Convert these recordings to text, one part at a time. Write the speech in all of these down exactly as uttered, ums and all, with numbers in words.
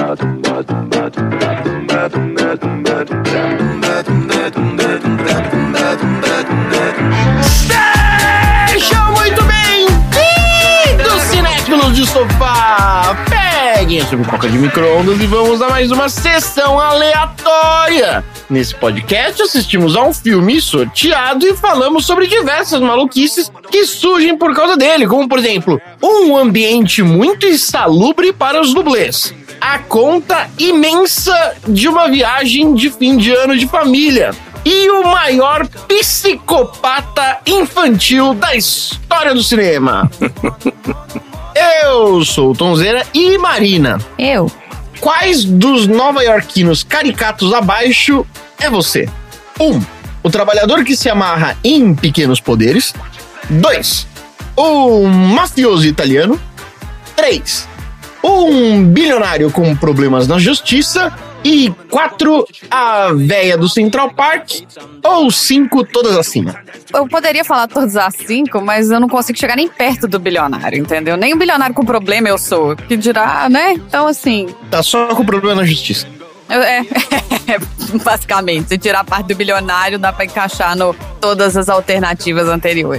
Sejam muito bem-vindos, cinéfilos de sofá! Peguem a sua pipoca de micro-ondas e vamos a mais uma sessão aleatória. Nesse podcast assistimos a um filme sorteado e falamos sobre diversas maluquices que surgem por causa dele, como por exemplo, um ambiente muito insalubre para os dublês, a conta imensa de uma viagem de fim de ano de família e o maior psicopata infantil da história do cinema. Eu sou o Tonzeira e Marina. Eu. Quais dos nova-iorquinos caricatos abaixo é você? Um, o trabalhador que se amarra em pequenos poderes. Dois, o mafioso italiano. Três, um bilionário com problemas na justiça. E quatro, a véia do Central Park. Ou cinco, todas acima. Eu poderia falar todas as cinco, mas eu não consigo chegar nem perto do bilionário, entendeu? Nem um bilionário com problema eu sou. Que dirá, né? Então, assim... Tá só com problema na justiça. Eu, é, basicamente. Se tirar a parte do bilionário, dá pra encaixar no todas as alternativas anteriores.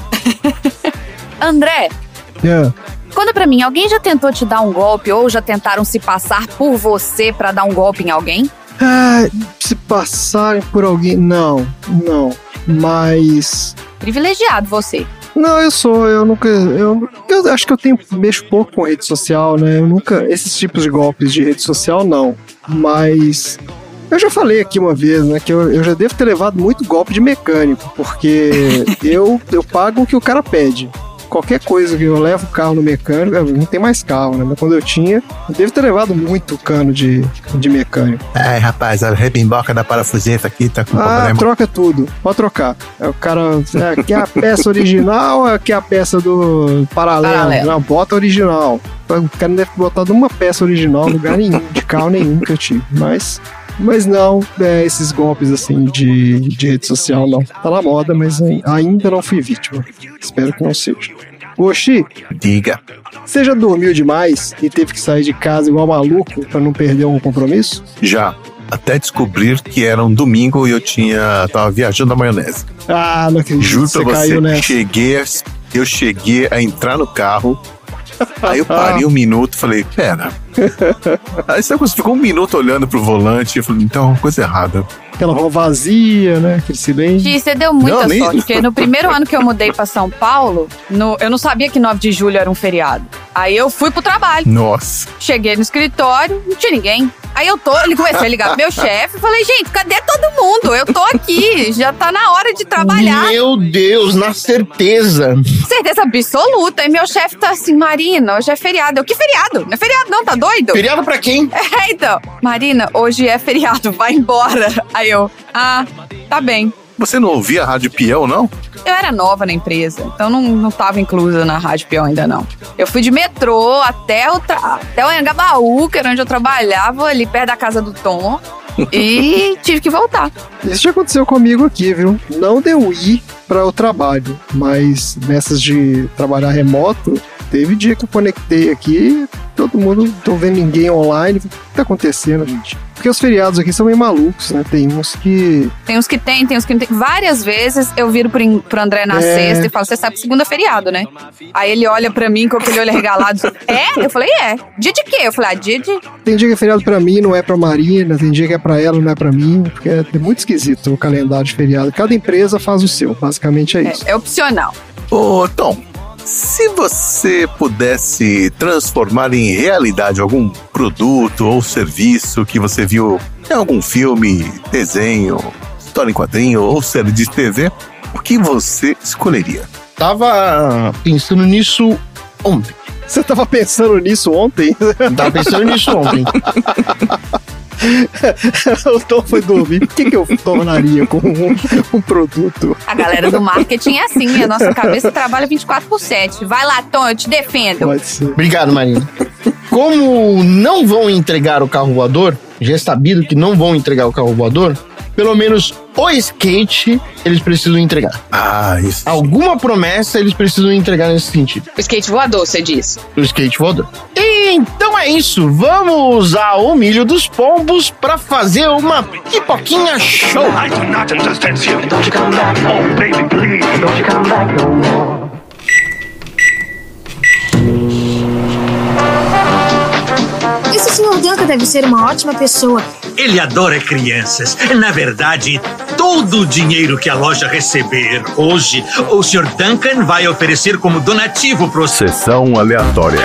André... Yeah. Conta pra mim, alguém já tentou te dar um golpe ou já tentaram se passar por você pra dar um golpe em alguém? Ah, se passarem por alguém... Não, não. Mas... Privilegiado você. Não, eu sou, eu nunca... Eu, eu acho que eu tenho, mexo pouco com rede social, né? Eu nunca... Esses tipos de golpes de rede social, não. Mas... Eu já falei aqui uma vez, né? Que eu, eu já devo ter levado muito golpe de mecânico. Porque eu, eu pago o que o cara pede. Qualquer coisa que eu levo o carro no mecânico, não tem mais carro, né? Mas quando eu tinha, eu devo ter levado muito cano de, de mecânico. É, rapaz, a rebimboca da parafuseta aqui tá com ah, problema. Troca tudo, pode trocar. É, o cara, é, quer a peça original ou quer a peça do paralelo? Paralelo. Não, bota original. O cara não deve ter botado uma peça original em lugar nenhum, de carro nenhum que eu tive. Mas... Mas não, é, esses golpes assim de, de rede social não. Tá na moda, mas ainda não fui vítima. Espero que não seja. Oxi, Diga. você já dormiu demais e teve que sair de casa igual maluco pra não perder um compromisso? Já. Até descobrir que era um domingo e eu tinha... Tava viajando na maionese. Ah, não acredito. Juro você pra você, caiu nessa. cheguei, eu cheguei a entrar no carro. Aí eu parei um minuto e falei, pera. Aí você ficou um minuto olhando pro volante e falei, então, uma coisa errada. Aquela rua vazia, né? Aquele silêncio. Gi, você deu muita Não, nem- sorte, porque no primeiro ano que eu mudei pra São Paulo, no, eu não sabia que nove de julho era um feriado. Aí eu fui pro trabalho. Nossa. Cheguei no escritório, não tinha ninguém. Aí eu tô, ele comecei a ligar pro meu chefe e falei, gente, cadê todo mundo? Eu tô aqui, já tá na hora de trabalhar. Meu Deus, na certeza. Certeza absoluta. E meu chefe tá assim, Marina, hoje é feriado. Eu, que feriado? Não é feriado não, tá doido? Feriado pra quem? É, então. Marina, hoje é feriado, vai embora. Aí eu, ah, tá bem. Você não ouvia a Rádio Peão, não? Eu era nova na empresa, então não, não tava inclusa na Rádio Peão ainda não. Eu fui de metrô até o, tra... até o Anhangabaú, que era onde eu trabalhava, ali perto da casa do Tom, e tive que voltar. Isso já aconteceu comigo aqui, viu? Não deu ir para o trabalho, mas nessas de trabalhar remoto, teve dia que eu conectei aqui, todo mundo, não tô vendo ninguém online. O que tá acontecendo, gente? Porque os feriados aqui são meio malucos, né? Tem uns que... Tem uns que tem, tem uns que não tem. Várias vezes eu viro pro, pro André na É. sexta e falo, você sabe que segunda é feriado, né? Aí ele olha pra mim com aquele olho regalado. É? Eu falei, é. Dia de quê? Eu falei, ah, dia de... Tem dia que é feriado pra mim, não é pra Marina. Tem dia que é pra ela, não é pra mim. Porque é muito esquisito o calendário de feriado. Cada empresa faz o seu, basicamente é isso. É, é opcional. Ô, Tom, se você pudesse transformar em realidade algum produto ou serviço que você viu em algum filme, desenho, história em quadrinho ou série de T V, o que você escolheria? Tava pensando nisso ontem. Você tava pensando nisso ontem? Tava pensando nisso ontem. O Tom foi dormir. O que, que eu tornaria com um, um produto? A galera do marketing é assim, a nossa cabeça trabalha vinte e quatro por sete. Vai lá, Tom, eu te defendo. Pode ser. Obrigado, Marina. Como não vão entregar o carro voador, já é sabido que não vão entregar o carro voador, pelo menos o skate eles precisam entregar. Ah, isso. Alguma promessa eles precisam entregar nesse sentido. O skate voador, você diz. O skate voador. E então é isso. Vamos usar o milho dos pombos pra fazer uma pipoquinha show. I do not understand you. Don't you come back, oh baby, please. Don't you come back no more. Esse senhor Duncan deve ser uma ótima pessoa. Ele adora crianças. Na verdade, todo o dinheiro que a loja receber hoje, o senhor Duncan vai oferecer como donativo pro... Sessão aleatória.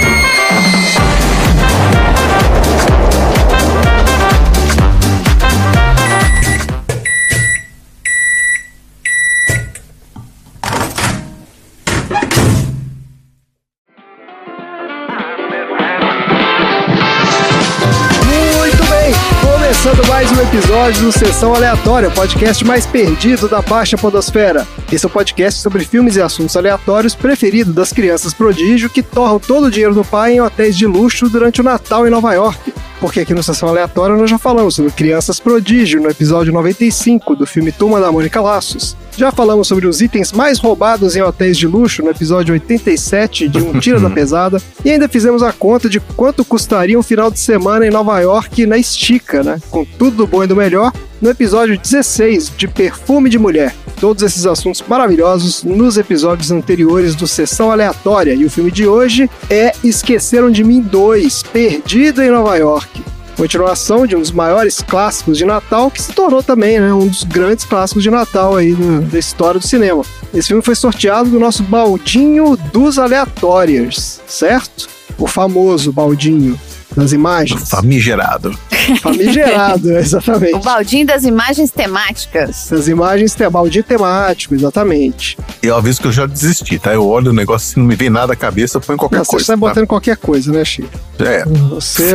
Começando mais um episódio do Sessão Aleatória, o podcast mais perdido da baixa podosfera. Esse é o podcast sobre filmes e assuntos aleatórios preferido das crianças prodígio que torram todo o dinheiro do pai em hotéis de luxo durante o Natal em Nova York. Porque aqui no Sessão Aleatória nós já falamos sobre crianças prodígio no episódio noventa e cinco do filme Turma da Mônica Laços. Já falamos sobre os itens mais roubados em hotéis de luxo no episódio oitenta e sete de Um Tira da Pesada. E ainda fizemos a conta de quanto custaria um final de semana em Nova York na estica, né? Com tudo do bom e do melhor, no episódio dezesseis de Perfume de Mulher. Todos esses assuntos maravilhosos nos episódios anteriores do Sessão Aleatória. E o filme de hoje é Esqueceram de Mim dois, Perdido em Nova York. Continuação de um dos maiores clássicos de Natal, que se tornou também, né, um dos grandes clássicos de Natal aí no, da história do cinema. Esse filme foi sorteado do nosso baldinho dos aleatórios, certo? O famoso baldinho das imagens. Famigerado. Famigerado, exatamente. O baldinho das imagens temáticas. Das imagens, tem baldinho temático, exatamente. Eu aviso que eu já desisti, tá? Eu olho o negócio, se não me vem nada à cabeça, eu ponho qualquer Não, coisa. Você está tá? botando qualquer coisa, né, Chico? É. Você...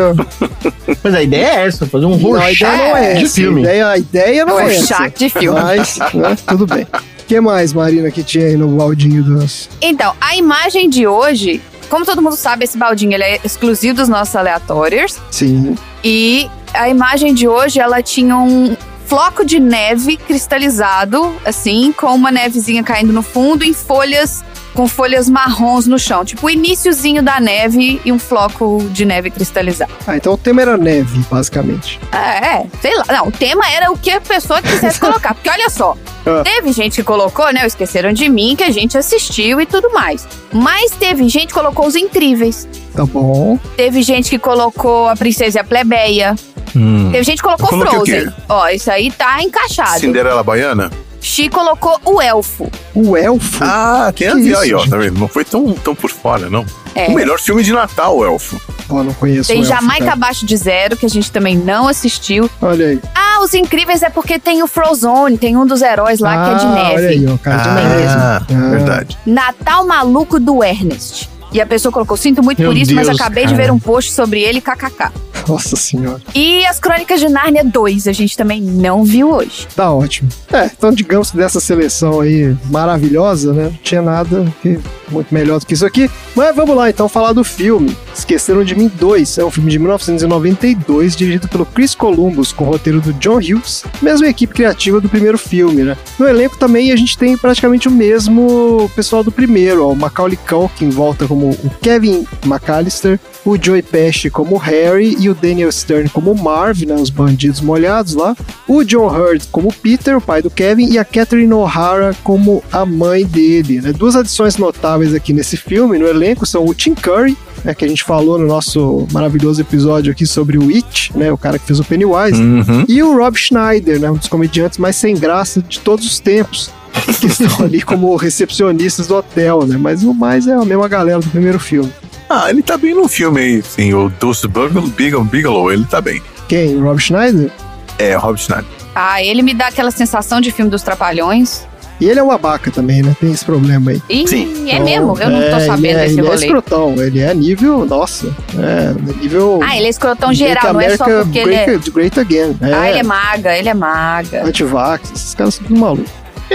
Mas a ideia é essa, fazer um Não, a ideia não é de essa. filme. A ideia, a ideia não é essa. Rorschach de filme. Mas, né, tudo bem. O que mais, Marina, que tinha aí no baldinho dos... Então, a imagem de hoje, como todo mundo sabe, esse baldinho ele é exclusivo dos nossos aleatórios. Sim. E a imagem de hoje, ela tinha um floco de neve cristalizado, assim, com uma nevezinha caindo no fundo em folhas, com folhas marrons no chão. Tipo o iniciozinho da neve e um floco de neve cristalizado. Ah, então o tema era neve, basicamente. É, é, sei lá. Não, o tema era o que a pessoa quisesse colocar. Porque olha só, Ah. teve gente que colocou, né, o Esqueceram de Mim, que a gente assistiu e tudo mais. Mas teve gente que colocou Os Incríveis. Tá bom. Teve gente que colocou A Princesa e a Plebeia. Hum. Teve gente que colocou Eu coloquei o Frozen. quê? Ó, isso aí tá encaixado. Cinderela Baiana? Xi colocou O Elfo. O elfo? Ah, tem a Que ver isso, aí, ó, gente? tá vendo? Não foi tão, tão por fora, não. É. O melhor filme de Natal, o Elfo. Ó, não conheço Tem o elfo, Jamaica cara. Abaixo de Zero, que a gente também não assistiu. Olha aí. Ah, Os Incríveis é porque tem o Frozone, tem um dos heróis lá que é de Ah, neve. olha aí, ó, cara, de neve. Ah, Ah. verdade. Natal Maluco do Ernest. E a pessoa colocou, sinto muito Meu por isso, mas Deus, acabei de cara. ver um post sobre ele, kkk. Nossa senhora. E as Crônicas de Nárnia dois, a gente também não viu hoje. Tá ótimo. É, então digamos que dessa seleção aí maravilhosa, né? Não tinha nada que muito melhor do que isso aqui. Mas vamos lá então falar do filme. Esqueceram de Mim dois. É um filme de mil novecentos e noventa e dois, dirigido pelo Chris Columbus, com o roteiro do John Hughes, mesma equipe criativa do primeiro filme, né? No elenco também a gente tem praticamente o mesmo pessoal do primeiro, ó. O Macaulay Culkin volta como o Kevin McAllister, o Joey Pesci como o Harry e o Daniel Stern como o Marv, né, os bandidos molhados lá, o John Hurt como o Peter, o pai do Kevin, e a Catherine O'Hara como a mãe dele, né? Duas adições notáveis aqui nesse filme, no elenco, são o Tim Curry, né, que a gente falou no nosso maravilhoso episódio aqui sobre o It, né, o cara que fez o Pennywise, Uhum. e o Rob Schneider, né, um dos comediantes mais sem graça de todos os tempos, que estão ali como recepcionistas do hotel, né, mas o mais é a mesma galera do primeiro filme. Ah, ele tá bem no filme aí, sim. O Dulce Bigelow, Bigelow, ele tá bem. Quem? O Rob Schneider? É, Rob Schneider. Ah, ele me dá aquela sensação de filme dos Trapalhões. E ele é um babaca também, né? Tem esse problema aí. Ih, Sim. é mesmo? Eu não tô É, sabendo ele é, desse ele é rolê. escrotão, ele é nível, nossa, é nível... Ah, ele é escrotão Make geral, não é só America porque ele é... great, great again. É, Ah, ele é maga, ele é maga. antivax, esses caras são tudo malucos.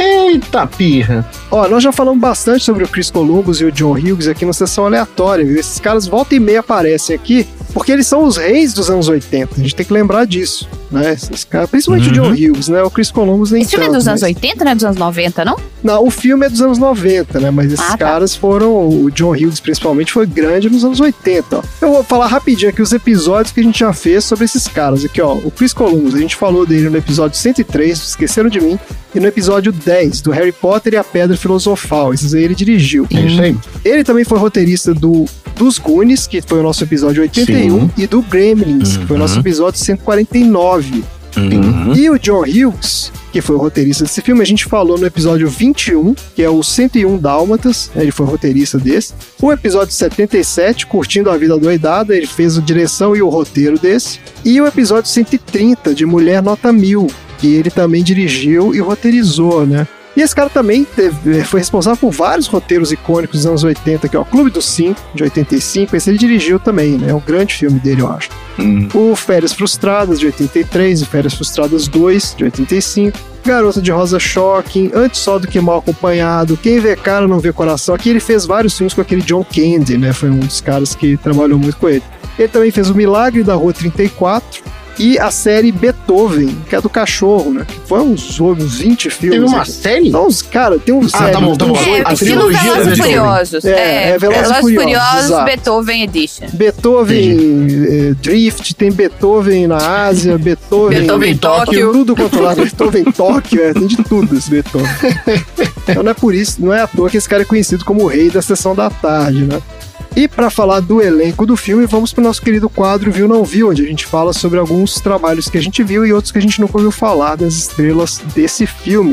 Eita pirra. Ó, nós já falamos bastante sobre o Chris Columbus e o John Hughes aqui na sessão aleatória, viu? Esses caras volta e meia aparecem aqui, Porque eles são os reis dos anos oitenta, a gente tem que lembrar disso, né? Esses caras, principalmente uhum. o John Hughes, né? O Chris Columbus nem Esse filme tanto, é dos anos mas... oitenta, não é dos anos noventa, não? Não, o filme é dos anos noventa, né? Mas esses ah, tá. caras foram... O John Hughes, principalmente, foi grande nos anos oitenta, ó. Eu vou falar rapidinho aqui os episódios que a gente já fez sobre esses caras. Aqui, ó. O Chris Columbus, a gente falou dele no episódio cento e três, Esqueceram de Mim, e no episódio dez, do Harry Potter e a Pedra Filosofal. Esses aí ele dirigiu. É isso aí. Ele também foi roteirista do, dos Goonies, que foi o nosso episódio oitenta e um, Sim. e do Gremlins, uhum. que foi o nosso episódio cento e quarenta e nove. Uhum. E o John Hughes, que foi o roteirista desse filme, a gente falou no episódio vinte e um, que é o cento e um Dálmatas, ele foi o roteirista desse. O episódio setenta e sete, Curtindo a Vida Doidada, ele fez a direção e o roteiro desse. E o episódio cento e trinta, de Mulher Nota Mil, que ele também dirigiu e roteirizou, né? E esse cara também teve, foi responsável por vários roteiros icônicos dos anos oitenta, que é o Clube dos Cinco, de oitenta e cinco, esse ele dirigiu também, né? É um grande filme dele, eu acho. Hum. O Férias Frustradas, de oitenta e três, e Férias Frustradas dois, de oitenta e cinco. Garota de Rosa Shocking, Antes Só do Que Mal Acompanhado, Quem Vê Cara Não Vê Coração. Aqui ele fez vários filmes com aquele John Candy, né? Foi um dos caras que trabalhou muito com ele. Ele também fez O Milagre da Rua trinta e quatro, e a série Beethoven, que é do cachorro, né? Foi uns, uns vinte filmes. Teve uma aqui. série? Não, cara, tem uns... Ah, séries, tá bom, tá bom. É, a trilogia Velozes e Furiosos. É, é, é Velozes e Furiosos, Furiosos Beethoven Edition. Beethoven é, Drift, tem Beethoven na Ásia, Beethoven... Beethoven Tóquio. Tudo controlado. Beethoven Tóquio, é, tem de tudo esse Beethoven. Então não é por isso, não é à toa que esse cara é conhecido como o rei da sessão da tarde, né? E para falar do elenco do filme, vamos para o nosso querido quadro Viu Não Viu, onde a gente fala sobre alguns trabalhos que a gente viu e outros que a gente nunca ouviu falar das estrelas desse filme.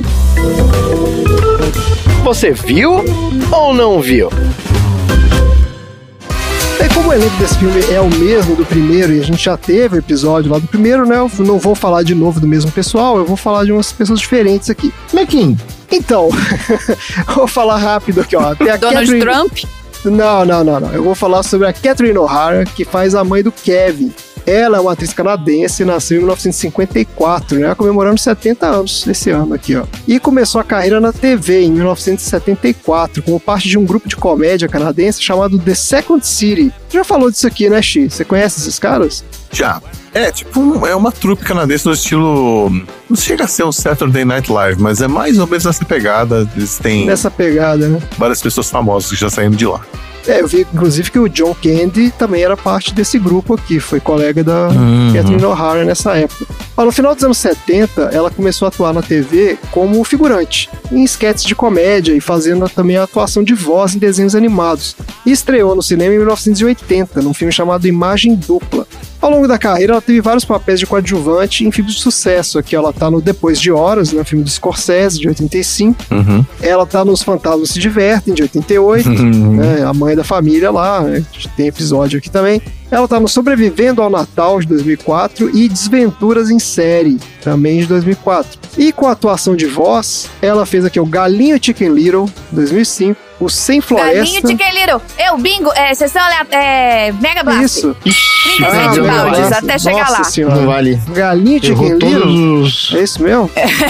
Você viu ou não viu? E como o elenco desse filme é o mesmo do primeiro, e a gente já teve o episódio lá do primeiro, né? Eu não vou falar de novo do mesmo pessoal, eu vou falar de umas pessoas diferentes aqui. Mequim. Então, vou falar rápido aqui, ó. Tem a Donald Catherine... Trump? Não, não, não, não. Eu vou falar sobre a Catherine O'Hara, que faz a mãe do Kevin. Ela é uma atriz canadense, nasceu em mil novecentos e cinquenta e quatro, né? Comemorando setenta anos esse ano aqui, ó. E começou a carreira na T V em mil novecentos e setenta e quatro, como parte de um grupo de comédia canadense chamado The Second City. Você já falou disso aqui, né, Xi? Você conhece esses caras? Já. É, tipo, um, é uma trupe canadense no estilo... Não chega a ser um Saturday Night Live, mas é mais ou menos nessa pegada. Eles têm... Nessa pegada, né? Várias pessoas famosas que já saíram de lá. É, eu vi, inclusive, que o John Candy também era parte desse grupo aqui, foi colega da uhum. Catherine O'Hara nessa época. Mas no final dos anos setenta, ela começou a atuar na T V como figurante, em sketches de comédia e fazendo também a atuação de voz em desenhos animados. E estreou no cinema em mil novecentos e oitenta, num filme chamado Imagem Dupla. Ao longo da carreira, ela teve vários papéis de coadjuvante em filmes de sucesso. Aqui ela tá no Depois de Horas, né, filme do Scorsese, de oitenta e cinco. Uhum. Ela tá nos Fantasmas Se Divertem, de oitenta e oito. Uhum. Né, a mãe da família lá, né, tem episódio aqui também. Ela tá no Sobrevivendo ao Natal, de dois mil e quatro, e Desventuras em Série, também de dois mil e quatro. E com a atuação de voz, ela fez aqui o Galinho Chicken Little, dois mil e cinco, o Sem Floresta... Galinho Chicken Little, eu, bingo, é, sessão é, Mega Blast. Isso. trinta e sete ah, baldes, até chegar Nossa lá. Senhora. Não vale. Galinho Chicken Little? Os... É isso mesmo?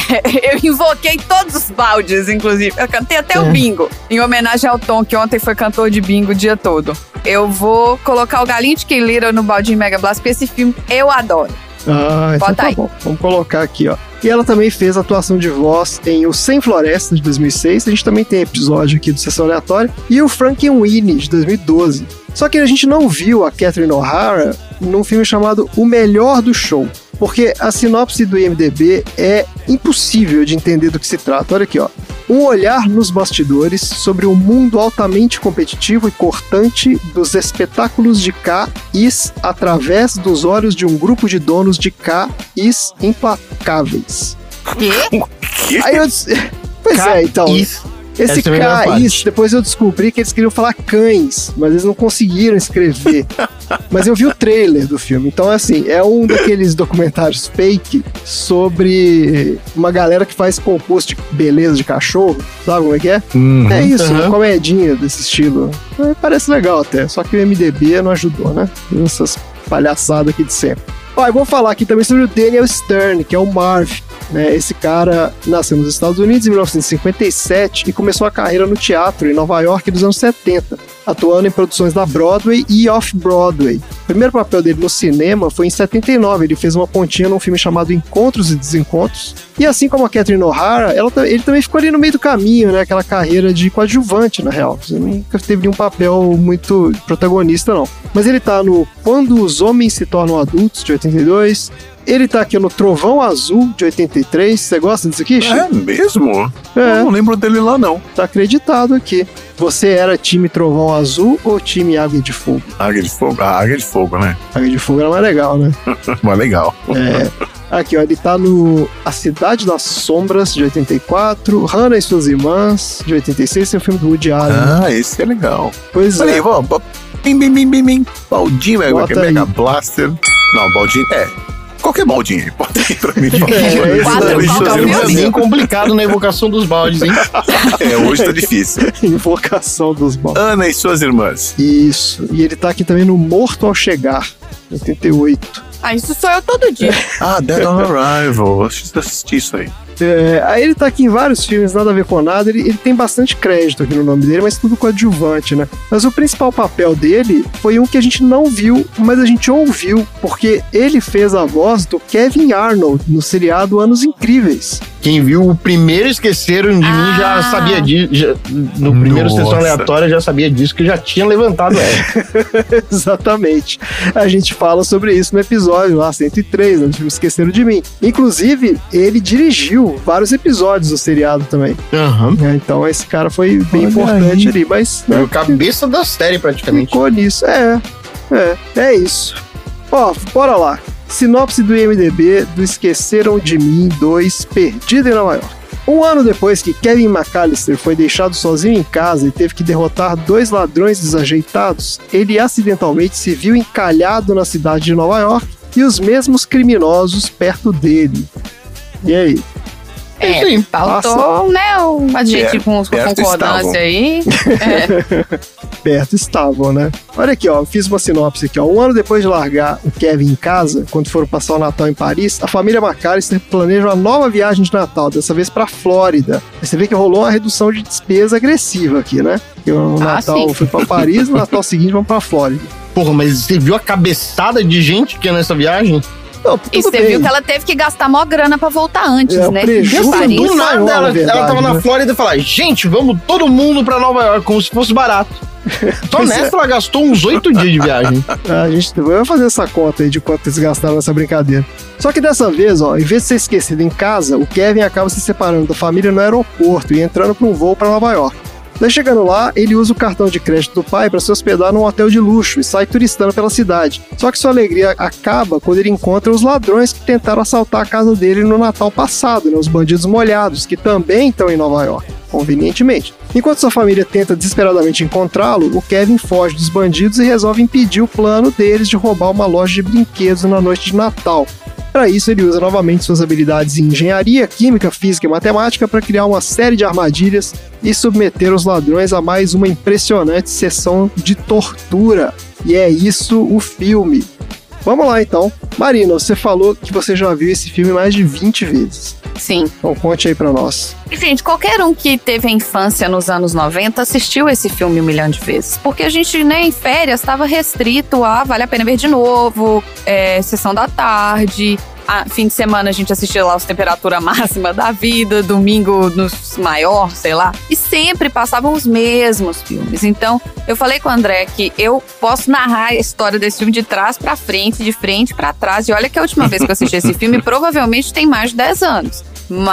Eu invoquei todos os baldes, inclusive. Eu cantei até é. o bingo, em homenagem ao Tom, que ontem foi cantor de bingo o dia todo. Eu vou colocar o Galinho Chicken Little no baldinho Mega Blast, porque esse filme eu adoro. Ah, então Bota tá aí. bom. Vamos colocar aqui, ó. E ela também fez atuação de voz em O Sem Floresta, de dois mil e seis. A gente também tem episódio aqui do Sessão Aleatória. E o Frankenweenie, de dois mil e doze. Só que a gente não viu a Catherine O'Hara num filme chamado O Melhor do Show. Porque a sinopse do I M D B é impossível de entender do que se trata. Olha aqui, ó. Um olhar nos bastidores sobre o mundo altamente competitivo e cortante dos espetáculos de K Is através dos olhos de um grupo de donos de K Is implacáveis. Quê? Aí eu disse... Pois é, então... Esse K Is, depois eu descobri que eles queriam falar cães, mas eles não conseguiram escrever. Mas eu vi o trailer do filme, então assim, é um daqueles documentários fake sobre uma galera que faz concurso de beleza de cachorro, sabe como é que é? Uhum, é isso, uhum. Uma comedinha desse estilo. Parece legal até, só que o M D B não ajudou, né? Essas palhaçadas aqui de sempre. Ó, eu vou falar aqui também sobre o Daniel Stern, que é o Marv. Né, esse cara nasceu nos Estados Unidos em mil novecentos e cinquenta e sete e começou a carreira no teatro em Nova York dos anos setenta, atuando em produções da Broadway e Off-Broadway. O primeiro papel dele no cinema foi em setenta e nove. Ele fez uma pontinha num filme chamado Encontros e Desencontros. E assim como a Catherine O'Hara, ela, ele também ficou ali no meio do caminho, né? Aquela carreira de coadjuvante, na real. Ele nunca teve nenhum papel muito protagonista, não. Mas ele tá no Quando os Homens se Tornam Adultos, de oitenta e dois. Ele tá aqui no Trovão Azul, de oitenta e três. Você gosta disso aqui, Chico? É mesmo? É. Eu não lembro dele lá, não. Tá acreditado aqui. Você era time Trovão Azul ou time Águia de Fogo? Águia de Fogo? Ah, Águia de Fogo, né? Águia de Fogo era mais legal, né? Mais legal. É. Aqui, ó, ele tá no A Cidade das Sombras, de oitenta e quatro. Hannah e Suas Irmãs, de oitenta e seis. Esse é um filme do Woody Allen. Ah, esse é legal. Pois Olha é. aí, ó. Bim, bim, bim, bim, bim. Baldinho, é Bota Mega aí. Blaster. Não, baldinho. É. Qualquer baldinho aí. Bota aí pra mim. É, Quatro, Hannah e qual Suas que é o Irmãs. filme? Bem complicado na evocação dos baldes, hein? É, hoje tá difícil. Invocação dos Baldes. Ana e Suas Irmãs. Isso. E ele tá aqui também no Morto ao Chegar, oitenta e oito. Ah, isso sou eu todo dia. Ah, Dead on Arrival. Acho que assisti isso aí. É, aí ele tá aqui em vários filmes, nada a ver com nada. Ele, ele tem bastante crédito aqui no nome dele, mas tudo coadjuvante, né? Mas o principal papel dele foi um que a gente não viu, mas a gente ouviu, porque ele fez a voz do Kevin Arnold no seriado Anos Incríveis. Quem viu o primeiro Esqueceram de Mim já Ah. sabia disso. No primeiro Nossa. Sessão Aleatória já sabia disso, que já tinha levantado ela. Exatamente. A gente fala sobre isso no episódio lá, cento e três, né? Esqueceram de Mim. Inclusive, ele dirigiu vários episódios do seriado também. Aham. É, então esse cara foi bem Olha importante aí. ali, mas Foi né, o cabeça da série, praticamente. ficou nisso. É, é, é isso. Ó, bora lá. Sinopse do I M D B do Esqueceram de Mim dois, Perdido em Nova York. Um ano depois que Kevin McAllister foi deixado sozinho em casa e teve que derrotar dois ladrões desajeitados, ele acidentalmente se viu encalhado na cidade de Nova York e os mesmos criminosos perto dele. E aí? É, Sim, faltou, né, um adjetivo com perto concordância estavam. aí. É. Perto estavam, né? Olha aqui, ó, eu fiz uma sinopse aqui, ó. Um ano depois de largar o Kevin em casa, quando foram passar o Natal em Paris, a família McAllister planeja uma nova viagem de Natal, dessa vez pra Flórida. Você vê que rolou uma redução de despesa agressiva aqui, né? Porque o Ah, Natal sim. foi pra Paris, no Natal seguinte vamos pra Flórida. Porra, mas você viu a cabeçada de gente que é nessa viagem? Não, E tudo você bem. viu que ela teve que gastar mó grana pra voltar antes, É, o né? prejuízo De foi Paris. muito Do nada, maior, na ela, verdade, ela tava né? na Flórida e falava, gente, vamos todo mundo pra Nova York, como se fosse barato. Só Pois nessa é. ela gastou uns oito dias de viagem. A gente vai fazer essa conta aí de quanto eles gastaram nessa brincadeira. Só que dessa vez, ó, em vez de ser esquecido em casa, o Kevin acaba se separando da família no aeroporto e entrando para um voo para Nova York. Daí chegando lá, ele usa o cartão de crédito do pai para se hospedar num hotel de luxo e sai turistando pela cidade. Só que sua alegria acaba quando ele encontra os ladrões que tentaram assaltar a casa dele no Natal passado, né, os bandidos molhados, que também estão em Nova York, convenientemente. Enquanto sua família tenta desesperadamente encontrá-lo, o Kevin foge dos bandidos e resolve impedir o plano deles de roubar uma loja de brinquedos na noite de Natal. Para isso, ele usa novamente suas habilidades em engenharia, química, física e matemática para criar uma série de armadilhas e submeter os ladrões a mais uma impressionante sessão de tortura. E é isso o filme. Vamos lá então. Marina, você falou que você já viu esse filme mais de vinte vezes. Sim. Então conte aí pra nós. Gente, qualquer um que teve a infância nos anos noventa assistiu esse filme um milhão de vezes. Porque a gente, né, em férias, estava restrito a Vale a Pena Ver de Novo, é, Sessão da Tarde. A, fim de semana a gente assistia lá os Temperatura Máxima da Vida, domingo nos maior, sei lá. E sempre passavam os mesmos filmes. Então, eu falei com o André que eu posso narrar a história desse filme de trás pra frente, de frente pra trás. E olha que a última vez que eu assisti esse filme provavelmente tem mais de dez anos.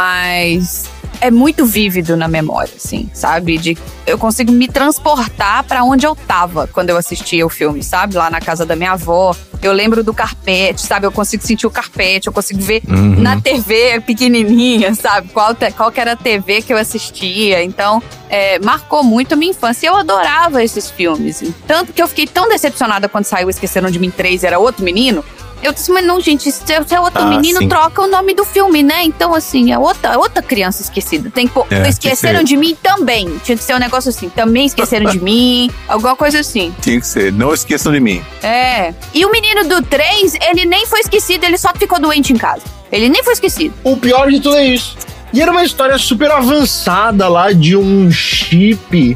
Mas é muito vívido na memória, assim, sabe? De, eu consigo me transportar pra onde eu tava quando eu assistia o filme, sabe? Lá na casa da minha avó. Eu lembro do carpete, sabe? Eu consigo sentir o carpete, eu consigo ver Uhum. na T V pequenininha, sabe? Qual, te- qual que era a T V que eu assistia. Então, é, marcou muito a minha infância. Eu adorava esses filmes. Tanto que eu fiquei tão decepcionada quando saiu Esqueceram de Mim três, era outro menino. Eu disse, mas não, gente, se é, se é outro Ah, menino, sim. troca o nome do filme, né? Então, assim, é outra, outra criança esquecida. Tem que pôr, É, Esqueceram tinha que de Mim também. Tinha que ser um negócio assim, também Esqueceram de Mim, alguma coisa assim. Tinha que ser. Não esqueçam de mim. É. E o menino do três, ele nem foi esquecido, ele só ficou doente em casa. Ele nem foi esquecido. O pior de tudo é isso. E era uma história super avançada lá de um chip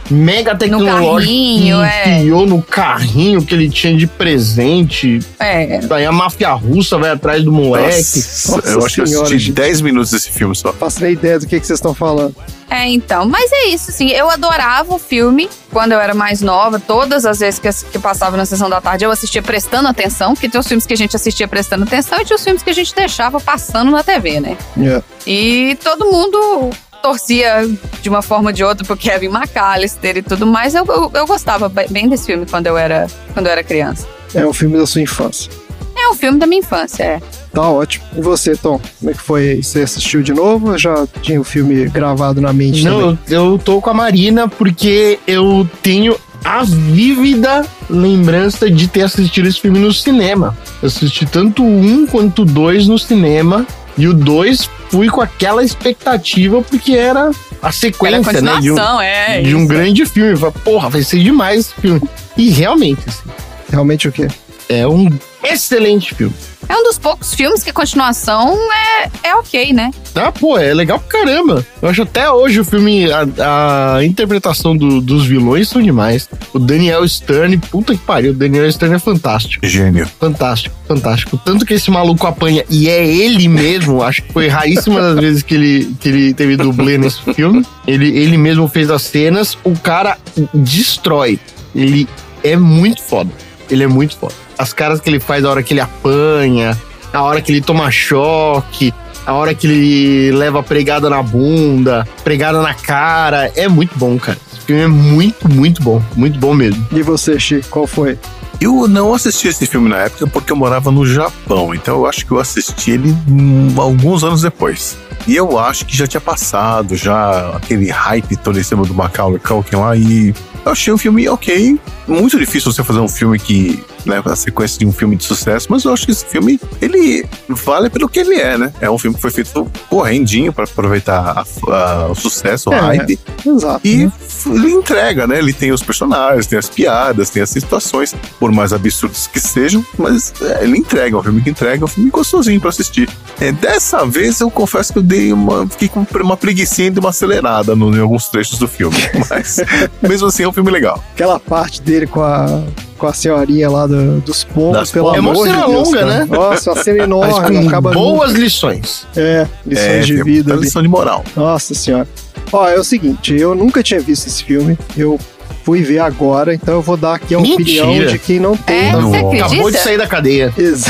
mega tecnológico carrinho, que é. enfiou no carrinho que ele tinha de presente. É. Daí a máfia russa vai atrás do moleque. Nossa, Nossa eu acho que eu senhora, assisti gente. dez minutos desse filme só. Não faço nem ideia do que, que vocês estão falando. É, então. Mas é isso, assim. Eu adorava o filme quando eu era mais nova. Todas as vezes que, que passava na sessão da tarde, eu assistia prestando atenção. Porque tem os filmes que a gente assistia prestando atenção e tinha os filmes que a gente deixava passando na T V, né? Yeah. E todo mundo torcia de uma forma ou de outra pro Kevin McAllister e tudo mais. Eu, eu, eu gostava bem desse filme quando eu era, quando eu era criança. É um filme da sua infância. É um filme da minha infância, é. Tá ótimo. E você, Tom? Como é que foi aí? Você assistiu de novo ou já tinha o filme gravado na mente Não, também? eu, eu tô com a Marina porque eu tenho a vívida lembrança de ter assistido esse filme no cinema. Eu assisti tanto o um quanto o dois no cinema. E o dois fui com aquela expectativa porque era a sequência, Era a né? De um, continuação, é. de um isso. grande filme. Eu falei, porra, vai ser demais esse filme. E realmente, assim, Realmente o quê? é um excelente filme. É um dos poucos filmes que a continuação é, é ok, né? Ah, pô, é legal pra caramba. Eu acho até hoje o filme, a, a interpretação do- dos vilões são demais. O Daniel Stern, puta que pariu, o Daniel Stern é fantástico. Gênio. Fantástico, fantástico. Tanto que esse maluco apanha, e é ele mesmo, acho que foi raríssima das vezes que ele, que ele teve dublê nesse filme. Ele, ele mesmo fez as cenas, o cara destrói. Ele é muito foda. Ele é muito foda. As caras que ele faz a hora que ele apanha, a hora que ele toma choque, a hora que ele leva pregada na bunda, pregada na cara. É muito bom, cara. Esse filme é muito, muito bom. Muito bom mesmo. E você, Chico, qual foi? Eu não assisti esse filme na época porque eu morava no Japão, então eu acho que eu assisti ele hum, alguns anos depois. E eu acho que já tinha passado, já aquele hype todo em cima do Macaulay Culkin lá, e eu achei um filme ok. Muito difícil você fazer um filme que, né, a sequência de um filme de sucesso, mas eu acho que esse filme, ele vale pelo que ele é, né? É um filme que foi feito correndinho pra aproveitar a- a- o sucesso, o É, hype. Exato. E f- ele entrega, né? Ele tem os personagens, tem as piadas, tem as situações, por mais absurdos que sejam, mas é, ele entrega, é um filme que entrega, é um filme gostosinho pra assistir. É, dessa vez eu confesso que eu dei uma. Fiquei com uma preguicinha de uma acelerada no, em alguns trechos do filme. Mas mesmo assim é um filme legal. Aquela parte dele com a, com a senhorinha lá do- dos pombos, Das pelo pombas. amor É uma de cena Deus, longa, cara. né? Nossa, uma cena Mas enorme, com acaba boas lições. É, lições É, de tem vida muita ali. lição de moral. Nossa senhora. Ó, é o seguinte, eu nunca tinha visto esse filme, eu fui ver agora, então eu vou dar aqui a Mentira. opinião de quem não tem. É, você Não. acredita? Acabou de sair da cadeia. Exato.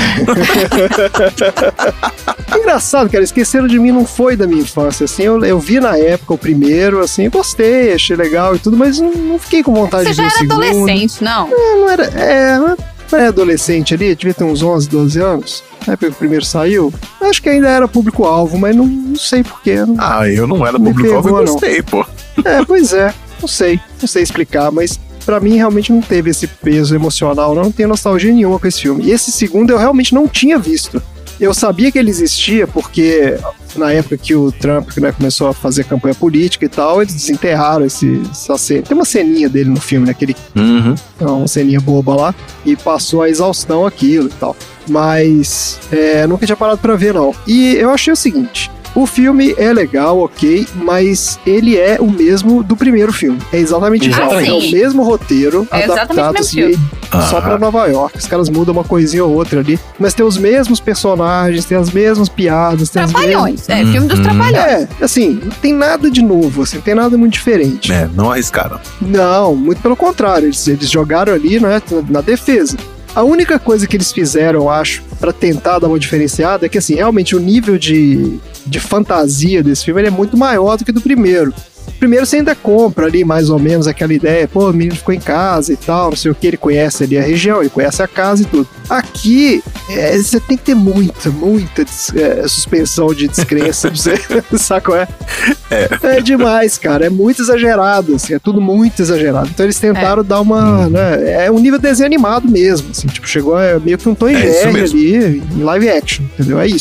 Engraçado, cara, Esqueceram de Mim não foi da minha infância, assim, eu, eu vi na época o primeiro, assim, gostei, achei legal e tudo, mas não, não fiquei com vontade Você de já ver o era segundo. adolescente, não? É, não era, é, não é adolescente ali, devia ter uns onze, doze anos, na época que o primeiro saiu, acho que ainda era público-alvo, mas não, não sei porquê, não, Ah, eu não era Me público-alvo e pegou, não. gostei, pô. é, pois é, não sei, não sei explicar, mas pra mim realmente não teve esse peso emocional, não tenho nostalgia nenhuma com esse filme. E esse segundo eu realmente não tinha visto. Eu sabia que ele existia porque na época que o Trump, né, começou a fazer campanha política e tal, eles desenterraram esse, essa cena. Tem uma ceninha dele no filme, né, aquele, Uhum. uma ceninha boba lá, e passou a exaustão aquilo e tal. Mas é, nunca tinha parado pra ver, não. E eu achei o seguinte. O filme é legal, ok, mas ele é o mesmo do primeiro filme. É exatamente igual. Ah, É o sim. mesmo roteiro, É exatamente adaptado o mesmo assim, só Ah. pra Nova York. Os caras mudam uma coisinha ou outra ali, mas tem os mesmos personagens, tem as mesmas piadas, tem as mesmas... Trapalhões. É, filme dos Uhum. Trapalhões. É, assim, não tem nada de novo, assim, não tem nada muito diferente. É, não arriscaram. Não, muito pelo contrário, eles, eles jogaram ali, né, na defesa. A única coisa que eles fizeram, eu acho, pra tentar dar uma diferenciada é que, assim, realmente o nível de, de fantasia desse filme ele é muito maior do que do primeiro. Primeiro você ainda compra ali mais ou menos aquela ideia, pô, o menino ficou em casa e tal, não sei o que, ele conhece ali a região, ele conhece a casa e tudo. Aqui, é, você tem que ter muita, muita des- é, suspensão de descrença, pra você, sabe qual é? É demais, cara, é muito exagerado, assim, é tudo muito exagerado. Então eles tentaram dar uma, né, é um nível desenho animado mesmo, assim, tipo, chegou a meio que um Tom e É isso Jerry mesmo. ali, em live action, entendeu? É isso.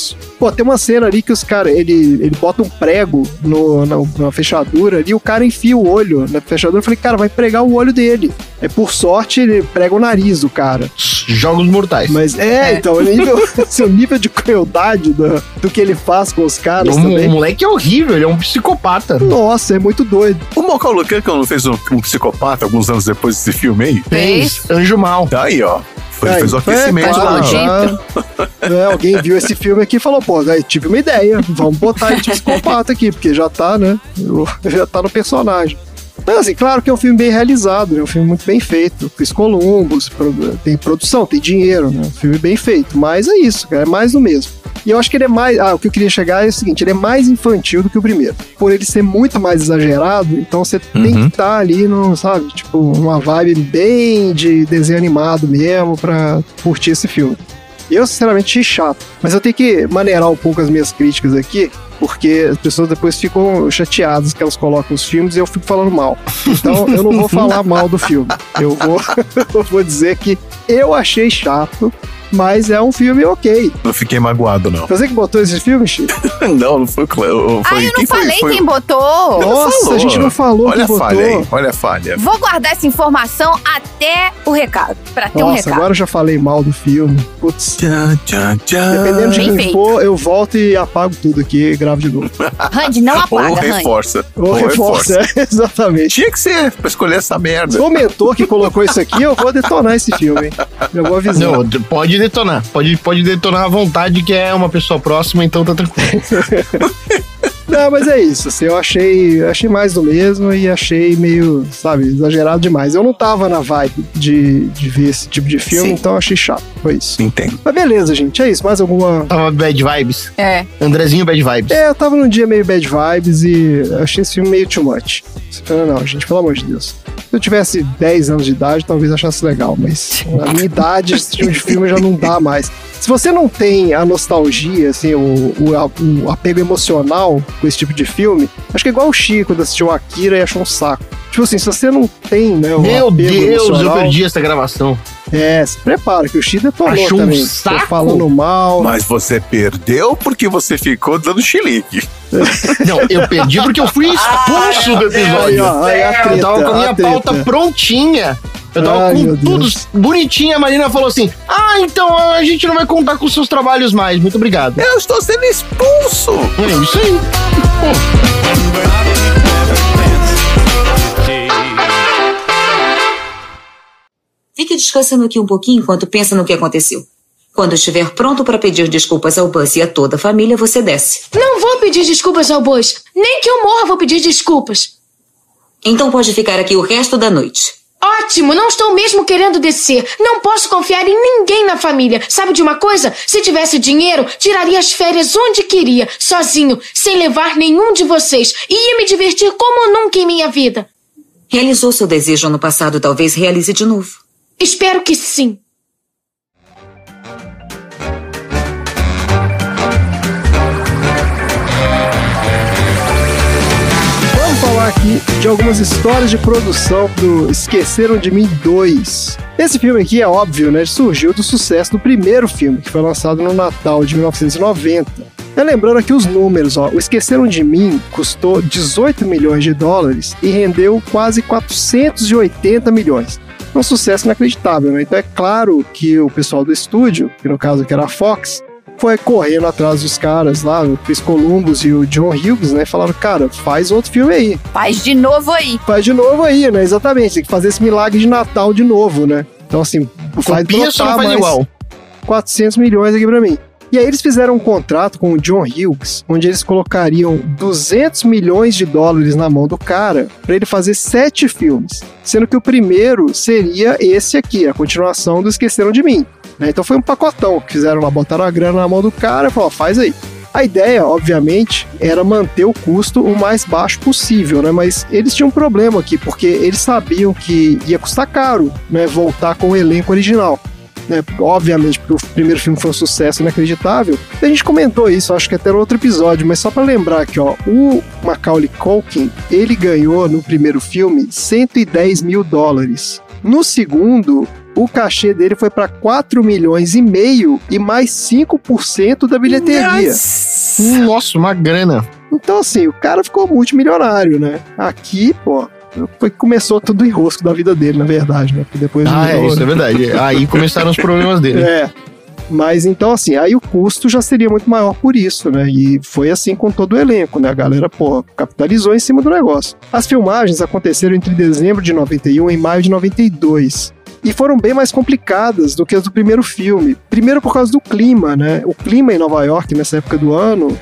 Pô, tem uma cena ali que os caras, ele, ele bota um prego no, na, na fechadura ali, o cara enfia o olho na fechadura. Eu falei, cara, vai pregar o olho dele. Aí, por sorte, ele prega o nariz do cara. Jogos mortais. Mas é, então, o nível, assim, o nível de crueldade do, do que ele faz com os caras o, também. O moleque é horrível, ele é um psicopata. Nossa, é muito doido. O Macaulay Culkin não fez um, um psicopata alguns anos depois desse filme aí? Fez. Anjo Mal. Tá aí, ó. Foi, Aí, fez o é, aquecimento claro, lá. já- é, alguém viu esse filme aqui e falou, pô, aí tive uma ideia, vamos botar ele de psicopata aqui, porque já tá, né, já tá no personagem. Mas assim, claro que é um filme bem realizado, é um filme muito bem feito. Chris Columbus, tem produção, tem dinheiro, né? Um filme bem feito. Mas é isso, cara, é mais do mesmo. E eu acho que ele é mais... Ah, o que eu queria chegar é o seguinte, ele é mais infantil do que o primeiro. Por ele ser muito mais exagerado, então você Uhum. tem que estar ali, no, sabe? Tipo, uma vibe bem de desenho animado mesmo pra curtir esse filme. Eu, sinceramente, achei chato. Mas eu tenho que maneirar um pouco as minhas críticas aqui, porque as pessoas depois ficam chateadas que elas colocam os filmes e eu fico falando mal. Então, eu não vou falar mal do filme. Eu vou, eu vou dizer que eu achei chato, mas é um filme ok. Não fiquei magoado, não. Você que botou esse filme, Chico? Não, não foi o Cleo. Ah, eu não quem foi? falei Foi- quem botou. Nossa, falou. a gente não falou Olha quem a botou. falha aí, olha a falha. Vou guardar essa informação até o recado. Pra ter um Nossa, recado. agora eu já falei mal do filme. Putz. Tchan, tchan, tchan. Dependendo de Bem quem feito. for, eu volto e apago tudo aqui e gravo de novo. Randy, não Ou apaga, Randy. reforça. Ou reforça, é, exatamente. Tinha que ser pra escolher essa merda. Se for o mentor que colocou isso aqui, eu vou detonar esse filme, hein? Eu vou avisar. Não, d- pode detonar. Pode, pode detonar à vontade, que é uma pessoa próxima, então tá tranquilo. Não, mas é isso, assim, eu achei, achei mais do mesmo e achei meio, sabe, exagerado demais. Eu não tava na vibe de, de ver esse tipo de filme, Sim. então eu achei chato, foi isso. Entendo. Mas beleza, gente, é isso, mais alguma... Tava bad vibes. É. Andrezinho bad vibes. É, eu tava num dia meio bad vibes e achei esse filme meio too much. Você fala, não, gente, pelo amor de Deus. Se eu tivesse dez anos de idade, talvez achasse legal, mas na minha idade, esse tipo de filme já não dá mais. Se você não tem a nostalgia, assim, o, o, a- o apego emocional com esse tipo de filme, acho que é igual o Chico, quando assistiu Akira e achou um saco. Tipo assim, se você não tem, né, o Meu apego Deus, eu emocional, perdi essa gravação. é, se prepara, que o Chico detonou Achou um também. Tô saco? falando mal. Mas você perdeu porque você ficou dando chilique. Não, eu perdi porque eu fui expulso do Aí, episódio. ó, aí a treta, Eu tava com a minha a treta. pauta prontinha. Eu tava Ai, com meu tudo Deus. bonitinho. A Marina falou assim: Ah, então a gente não vai contar com os seus trabalhos mais. Muito obrigado. Eu estou sendo expulso. É isso aí. Fique descansando aqui um pouquinho enquanto pensa no que aconteceu. Quando estiver pronto para pedir desculpas ao Buzz e a toda a família, você desce. Não vou pedir desculpas ao Buzz. Nem que eu morra vou pedir desculpas. Então pode ficar aqui o resto da noite. Ótimo, não estou mesmo querendo descer. Não posso confiar em ninguém na família. Sabe de uma coisa? Se tivesse dinheiro, tiraria as férias onde queria, sozinho, sem levar nenhum de vocês. E ia me divertir como nunca em minha vida. Realizou seu desejo no passado, talvez realize de novo. Espero que sim. Vamos falar aqui de algumas histórias de produção do Esqueceram de Mim dois. Esse filme aqui é óbvio, né? Surgiu do sucesso do primeiro filme, que foi lançado no Natal de mil novecentos e noventa. É, lembrando aqui os números, ó. O Esqueceram de Mim custou dezoito milhões de dólares e rendeu quase quatrocentos e oitenta milhões. Um sucesso inacreditável, né? Então é claro que o pessoal do estúdio, que no caso aqui era a Fox, foi correndo atrás dos caras lá, o Chris Columbus e o John Hughes, né? Falaram, cara, faz outro filme aí. Faz de novo aí. Faz de novo aí, né? Exatamente. Tem que fazer esse milagre de Natal de novo, né? Então, assim, faz Copia, só não brotar faz mais igual. quatrocentos milhões aqui pra mim. E aí eles fizeram um contrato com o John Hughes, onde eles colocariam duzentos milhões de dólares na mão do cara pra ele fazer sete filmes. Sendo que o primeiro seria esse aqui, a continuação do Esqueceram de Mim. Né? Então foi um pacotão que fizeram lá, botaram a grana na mão do cara e falaram, faz aí. A ideia, obviamente, era manter o custo o mais baixo possível, né? Mas eles tinham um problema aqui, porque eles sabiam que ia custar caro, né? Voltar com o elenco original. Né? Obviamente, porque o primeiro filme foi um sucesso inacreditável. A gente comentou isso, acho que até no outro episódio, mas só pra lembrar aqui, ó, o Macaulay Culkin, ele ganhou no primeiro filme cento e dez mil dólares. No segundo, o cachê dele foi para quatro milhões e meio e mais cinco por cento da bilheteria. Nossa, uma grana. Então, assim, o cara ficou multimilionário, né? Aqui, pô, foi que começou todo o enrosco da vida dele, na verdade, né? Porque depois ah, virou, é, isso né? é verdade. Aí começaram os problemas dele. É. Mas então, assim, aí o custo já seria muito maior por isso, né? E foi assim com todo o elenco, né? A galera, pô, capitalizou em cima do negócio. As filmagens aconteceram entre dezembro de noventa e um e maio de noventa e dois. E foram bem mais complicadas do que as do primeiro filme. Primeiro por causa do clima, né? O clima em Nova York, nessa época do ano,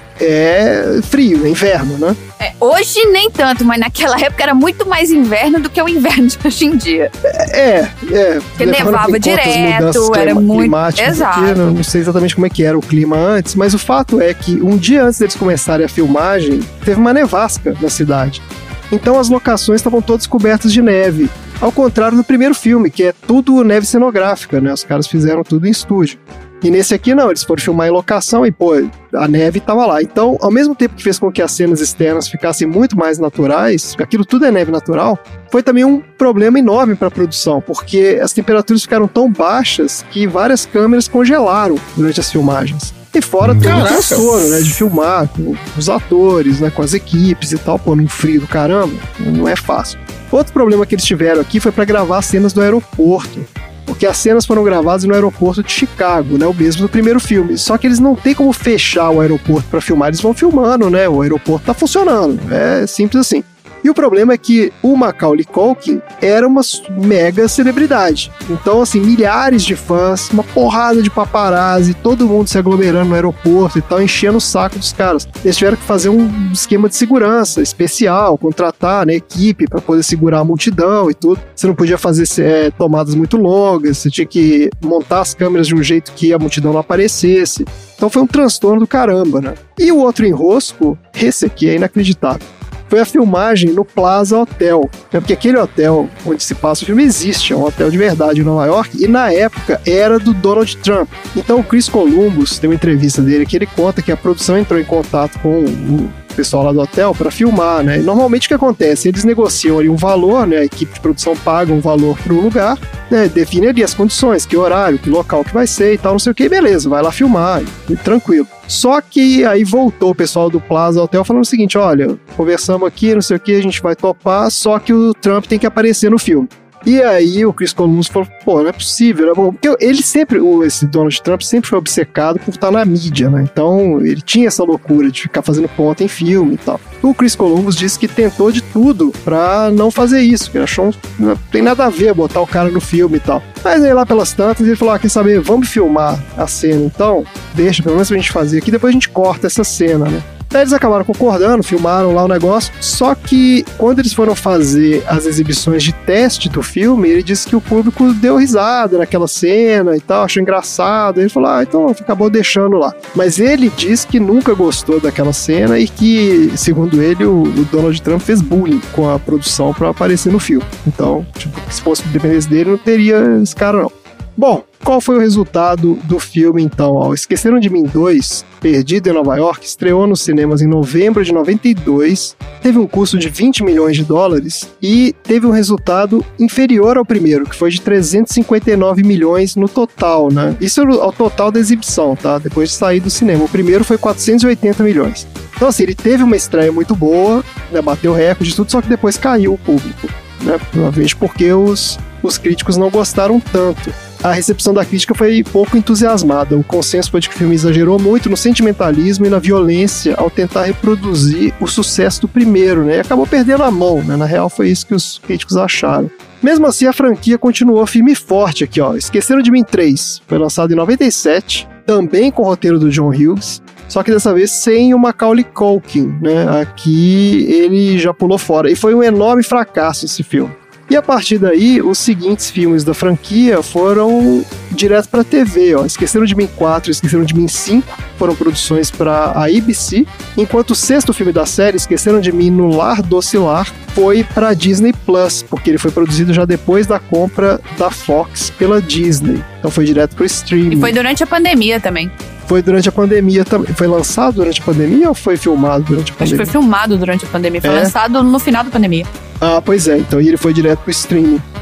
é frio, é inverno, né? É, hoje nem tanto, mas naquela época era muito mais inverno do que o inverno de hoje em dia. É, é. Porque nevava direto, era muito... Exato. Porque, não, não sei exatamente como é que era o clima antes, mas o fato é que um dia antes deles começarem a filmagem, teve uma nevasca na cidade. Então as locações estavam todas cobertas de neve. Ao contrário do primeiro filme, que é tudo neve cenográfica, né? Os caras fizeram tudo em estúdio. E nesse aqui não, eles foram filmar em locação e, pô, a neve tava lá. Então, ao mesmo tempo que fez com que as cenas externas ficassem muito mais naturais, aquilo tudo é neve natural, foi também um problema enorme para a produção, porque as temperaturas ficaram tão baixas que várias câmeras congelaram durante as filmagens. E fora todo o transtorno, né, de filmar com os atores, né, com as equipes e tal, pô, num frio do caramba, não é fácil. Outro problema que eles tiveram aqui foi para gravar as cenas do aeroporto, porque as cenas foram gravadas no aeroporto de Chicago, né, o mesmo do primeiro filme. Só que eles não têm como fechar o aeroporto para filmar, eles vão filmando, né, o aeroporto tá funcionando, é simples assim. E o problema é que o Macaulay Culkin era uma mega celebridade. Então, assim, milhares de fãs, uma porrada de paparazzi, todo mundo se aglomerando no aeroporto e tal, enchendo o saco dos caras. Eles tiveram que fazer um esquema de segurança especial, contratar, né, equipe para poder segurar a multidão e tudo. Você não podia fazer é, tomadas muito longas, você tinha que montar as câmeras de um jeito que a multidão não aparecesse. Então foi um transtorno do caramba, né? E o outro enrosco, esse aqui é inacreditável. Foi a filmagem no Plaza Hotel, né? Porque aquele hotel onde se passa o filme existe, é um hotel de verdade em Nova York, e na época era do Donald Trump. Então o Chris Columbus, tem uma entrevista dele que ele conta que a produção entrou em contato com o pessoal lá do hotel para filmar, né? E normalmente o que acontece? Eles negociam ali um valor, né? A equipe de produção paga um valor para o lugar, né? Define ali as condições, que horário, que local que vai ser e tal, não sei o que, beleza, vai lá filmar, e, tranquilo. Só que aí voltou o pessoal do Plaza Hotel falando o seguinte, olha, conversamos aqui, não sei o que, a gente vai topar, só que o Trump tem que aparecer no filme. E aí o Chris Columbus falou, pô, não é possível, né? Porque ele sempre, esse Donald Trump sempre foi obcecado por estar na mídia, né? Então ele tinha essa loucura de ficar fazendo ponta em filme e tal. O Chris Columbus disse que tentou de tudo pra não fazer isso, que ele achou, não tem nada a ver botar o cara no filme e tal. Mas aí lá pelas tantas ele falou, ah, quer saber, vamos filmar a cena então? Deixa, pelo menos pra gente fazer aqui, depois a gente corta essa cena, né? Daí eles acabaram concordando, filmaram lá o negócio, só que quando eles foram fazer as exibições de teste do filme, ele disse que o público deu risada naquela cena e tal, achou engraçado, ele falou, ah, então acabou deixando lá. Mas ele disse que nunca gostou daquela cena e que, segundo ele, o, o Donald Trump fez bullying com a produção pra aparecer no filme. Então, tipo, se fosse dependesse dele, não teria esse cara não. Bom, qual foi o resultado do filme então? Ó, Esqueceram de Mim dois, Perdido em Nova York, estreou nos cinemas em novembro de noventa e dois, teve um custo de vinte milhões de dólares e teve um resultado inferior ao primeiro, que foi de trezentos e cinquenta e nove milhões no total, né? Isso ao total da exibição, tá? Depois de sair do cinema. O primeiro foi quatrocentos e oitenta milhões. Então assim, ele teve uma estreia muito boa, né? Bateu recorde e tudo, só que depois caiu o público, né? Provavelmente porque os, os críticos não gostaram tanto. A recepção da crítica foi pouco entusiasmada. O consenso foi de que o filme exagerou muito no sentimentalismo e na violência ao tentar reproduzir o sucesso do primeiro, né? E acabou perdendo a mão, né? Na real, foi isso que os críticos acharam. Mesmo assim, a franquia continuou firme e forte aqui, ó. Esqueceram de Mim três foi lançado em noventa e sete, também com o roteiro do John Hughes, só que dessa vez sem o Macaulay Culkin, né? Aqui ele já pulou fora. E foi um enorme fracasso esse filme. E a partir daí, os seguintes filmes da franquia foram direto para a T V, ó. Esqueceram de Mim quatro e Esqueceram de Mim cinco foram produções para a A B C, enquanto o sexto filme da série, Esqueceram de Mim no Lar Doce Lar, foi para a Disney Plus, porque ele foi produzido já depois da compra da Fox pela Disney. Então foi direto para o streaming. E foi durante a pandemia também. Foi durante a pandemia também. Foi lançado durante a pandemia ou foi filmado durante a pandemia? Acho que foi filmado durante a pandemia. Foi é. lançado no final da pandemia. Ah, pois é. Então ele foi direto pro streaming.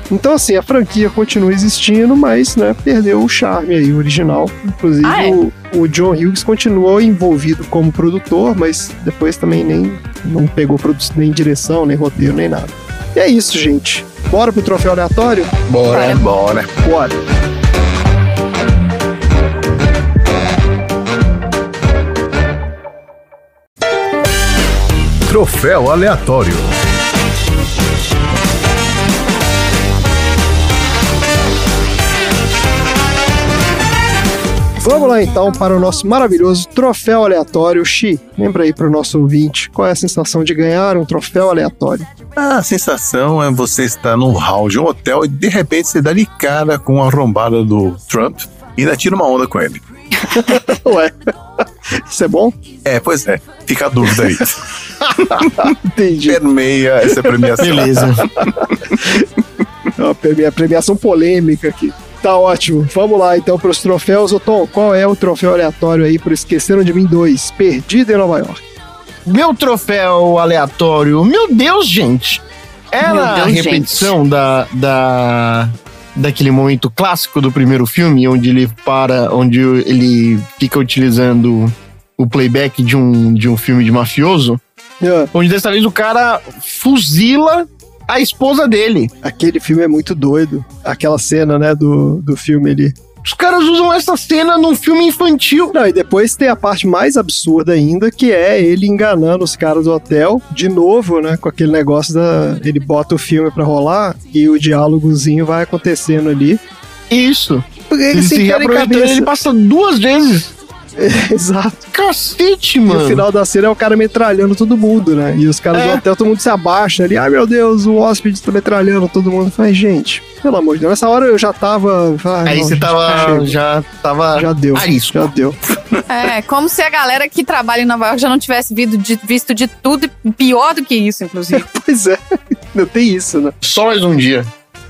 Então, assim, a franquia continua existindo, mas, né, perdeu o charme aí, o original. Inclusive, Ah, é? o, o John Hughes continuou envolvido como produtor, mas depois também nem não pegou produ- nem direção, nem roteiro, nem nada. E é isso, gente. Bora pro troféu aleatório? Bora. Bora. Bora. Troféu aleatório. Vamos lá então para o nosso maravilhoso troféu aleatório. Xi, lembra aí para o nosso ouvinte qual é a sensação de ganhar um troféu aleatório. A sensação é você estar num hall de um hotel e de repente você dá de cara com a arrombada do Trump e ainda tira uma onda com ele. Ué, isso é bom? É, pois é. Fica a dúvida aí. Entendi. Permeia essa premiação. Beleza. É uma premia- premiação polêmica aqui. Tá ótimo. Vamos lá então para os troféus. Ô Tom, qual é o troféu aleatório aí por Esqueceram de Mim dois? Perdido em Nova York. Meu troféu aleatório, meu Deus, gente. Era Meu Deus, a repetição da, da daquele momento clássico do primeiro filme, onde ele para, onde ele fica utilizando o playback de um, de um filme de mafioso, Ah, onde dessa vez o cara fuzila a esposa dele. aquele filme é muito doido. Aquela cena, né, do, do filme ali. Os caras usam essa cena num filme infantil. Não, e depois tem a parte mais absurda ainda, que é ele enganando os caras do hotel, de novo, né, com aquele negócio da... Ele bota o filme pra rolar e o diálogozinho vai acontecendo ali. Isso. Porque Ele eles se se querem reaproveitando, cabeça. ele passa duas vezes. Exato. Cacete, E mano. o final da cena é o cara metralhando todo mundo, né? E os caras É. do hotel, todo mundo se abaixa ali. Ai, meu Deus, o hóspede tá metralhando todo mundo. Faz, gente, pelo amor de Deus. Nessa hora eu já tava... Ai, Aí não, você gente, tava, chega. já tava Já deu, arisco. já deu. É, como se a galera que trabalha em Nova York já não tivesse visto de, visto de tudo e pior do que isso, inclusive. Pois é, não tem isso, né? Só mais um dia.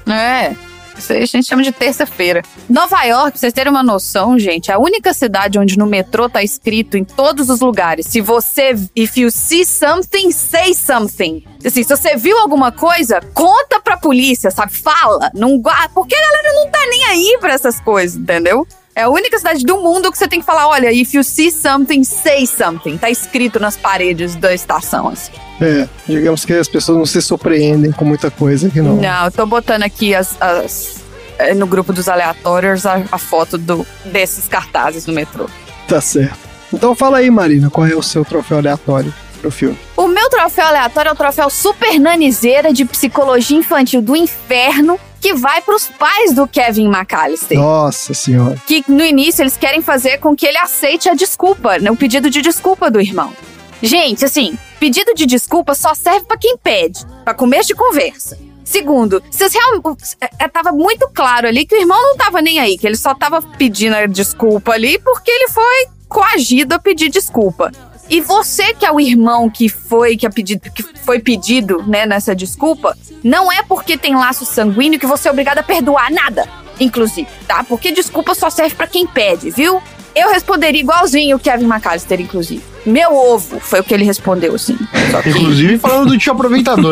É, isso aí a gente chama de terça-feira. Nova York, pra vocês terem uma noção, gente, é a única cidade onde no metrô tá escrito em todos os lugares: se você, if you see something, say something. Assim, se você viu alguma coisa, conta pra polícia, sabe? Fala, não guarda, porque a galera não tá nem aí pra essas coisas, entendeu? É a única cidade do mundo que você tem que falar: olha, if you see something, say something. Tá escrito nas paredes da estação, assim. É, digamos que as pessoas não se surpreendem com muita coisa aqui, não. Não, eu tô botando aqui as, as- eh, no grupo dos aleatórios a, a foto do, desses cartazes no metrô. Tá certo. Então fala aí, Marina, qual é o seu troféu aleatório pro filme? O meu troféu aleatório é o troféu Super Nanizeira de Psicologia Infantil do Inferno, que vai pros pais do Kevin McAllister. Nossa senhora. Que no início eles querem fazer com que ele aceite a desculpa, né, o pedido de desculpa do irmão. Gente, assim, pedido de desculpa só serve pra quem pede, pra começo de conversa. Segundo, vocês realmente. Tava muito claro ali que o irmão não tava nem aí, que ele só tava pedindo a desculpa ali porque ele foi coagido a pedir desculpa. E você que é o irmão que foi, que, é pedido, que foi pedido, né, nessa desculpa, não é porque tem laço sanguíneo que você é obrigado a perdoar nada, inclusive, tá? Porque desculpa só serve pra quem pede, viu? Eu responderia igualzinho o Kevin McAllister, inclusive. Meu ovo, foi o que ele respondeu, assim. Só que, Inclusive falando do tio aproveitador.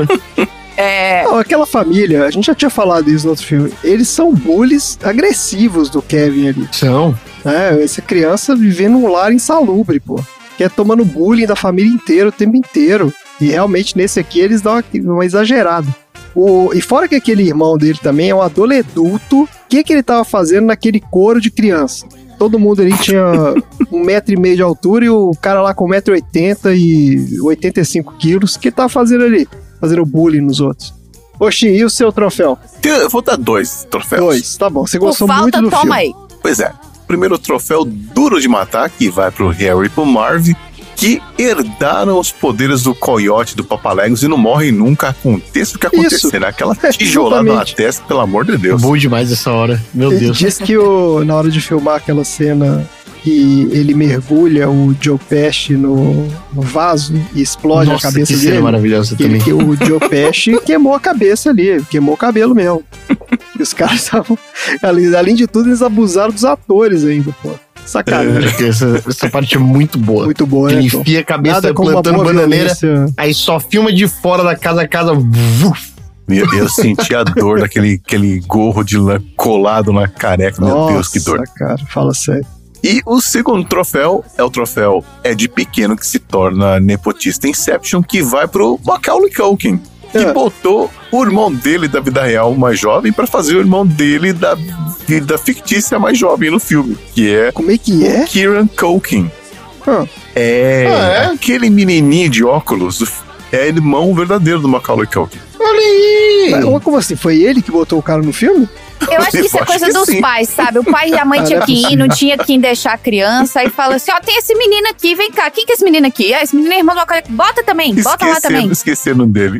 é, Não, aquela família, a gente já tinha falado isso no outro filme, eles são bullies agressivos do Kevin ali. São. É, essa criança vivendo num lar insalubre, pô. Que é tomando bullying da família inteira o tempo inteiro. E realmente nesse aqui eles dão uma, uma exagerada. O, e fora que aquele irmão dele também é um adolescente, o que, que ele tava fazendo naquele coro de criança? Todo mundo ali tinha um metro e meio de altura e o cara lá com um metro e oitenta e oitenta e cinco quilos. O que ele tava fazendo ali? Fazendo bullying nos outros. Oxi, e o seu troféu? Eu vou dar dois troféus. Dois, tá bom. Você por gostou falta, muito do toma filme. aí. Pois é. Primeiro troféu Duro de Matar, que vai pro Harry e pro Marv, que herdaram os poderes do coiote do Papaléguas e não morrem nunca, aconteça o que acontecer, Isso. né? Aquela tijolada na Exatamente. testa, pelo amor de Deus. Bom demais essa hora. Meu Ele Deus. diz que o, na hora de filmar aquela cena que ele mergulha o Joe Pesci no, no vaso e explode Nossa, a cabeça que cena dele. maravilhosa que também. ele- que o Joe Pesci queimou a cabeça ali, queimou o cabelo mesmo. E os caras estavam. Além, além de tudo, eles abusaram dos atores ainda, pô. Sacanagem. É, essa, essa parte é muito boa. Muito boa, Ele né? Tom? enfia a cabeça Nada como uma plantando boa bananeira, violência. aí só filma de fora da casa, a casa. Vuf, Eu, eu senti a dor daquele aquele gorro de lã colado na careca. Meu Nossa, Deus, que dor. cara, fala sério. E o segundo troféu é o troféu Ed Pequeno, que se torna nepotista Inception, que vai pro Macaulay Culkin, que É. botou o irmão dele da vida real mais jovem pra fazer o irmão dele da vida fictícia mais jovem no filme, que é Como é que é? Kieran Culkin. Ah, É, Ah, é? aquele menininho de óculos, é irmão verdadeiro do Macaulay Culkin. Olha aí! mas como assim? Foi ele que botou o cara no filme? Eu acho que isso é Eu acho coisa que dos sim. pais, sabe? O pai e a mãe Ah, tinha não é que ir, possível. não tinha quem deixar a criança. Aí fala assim, ó, tem esse menino aqui, vem cá. Quem que é esse menino aqui? Ah, esse menino é irmão do Macaulay. Bota também, bota lá também. Esqueceram, esqueceram dele.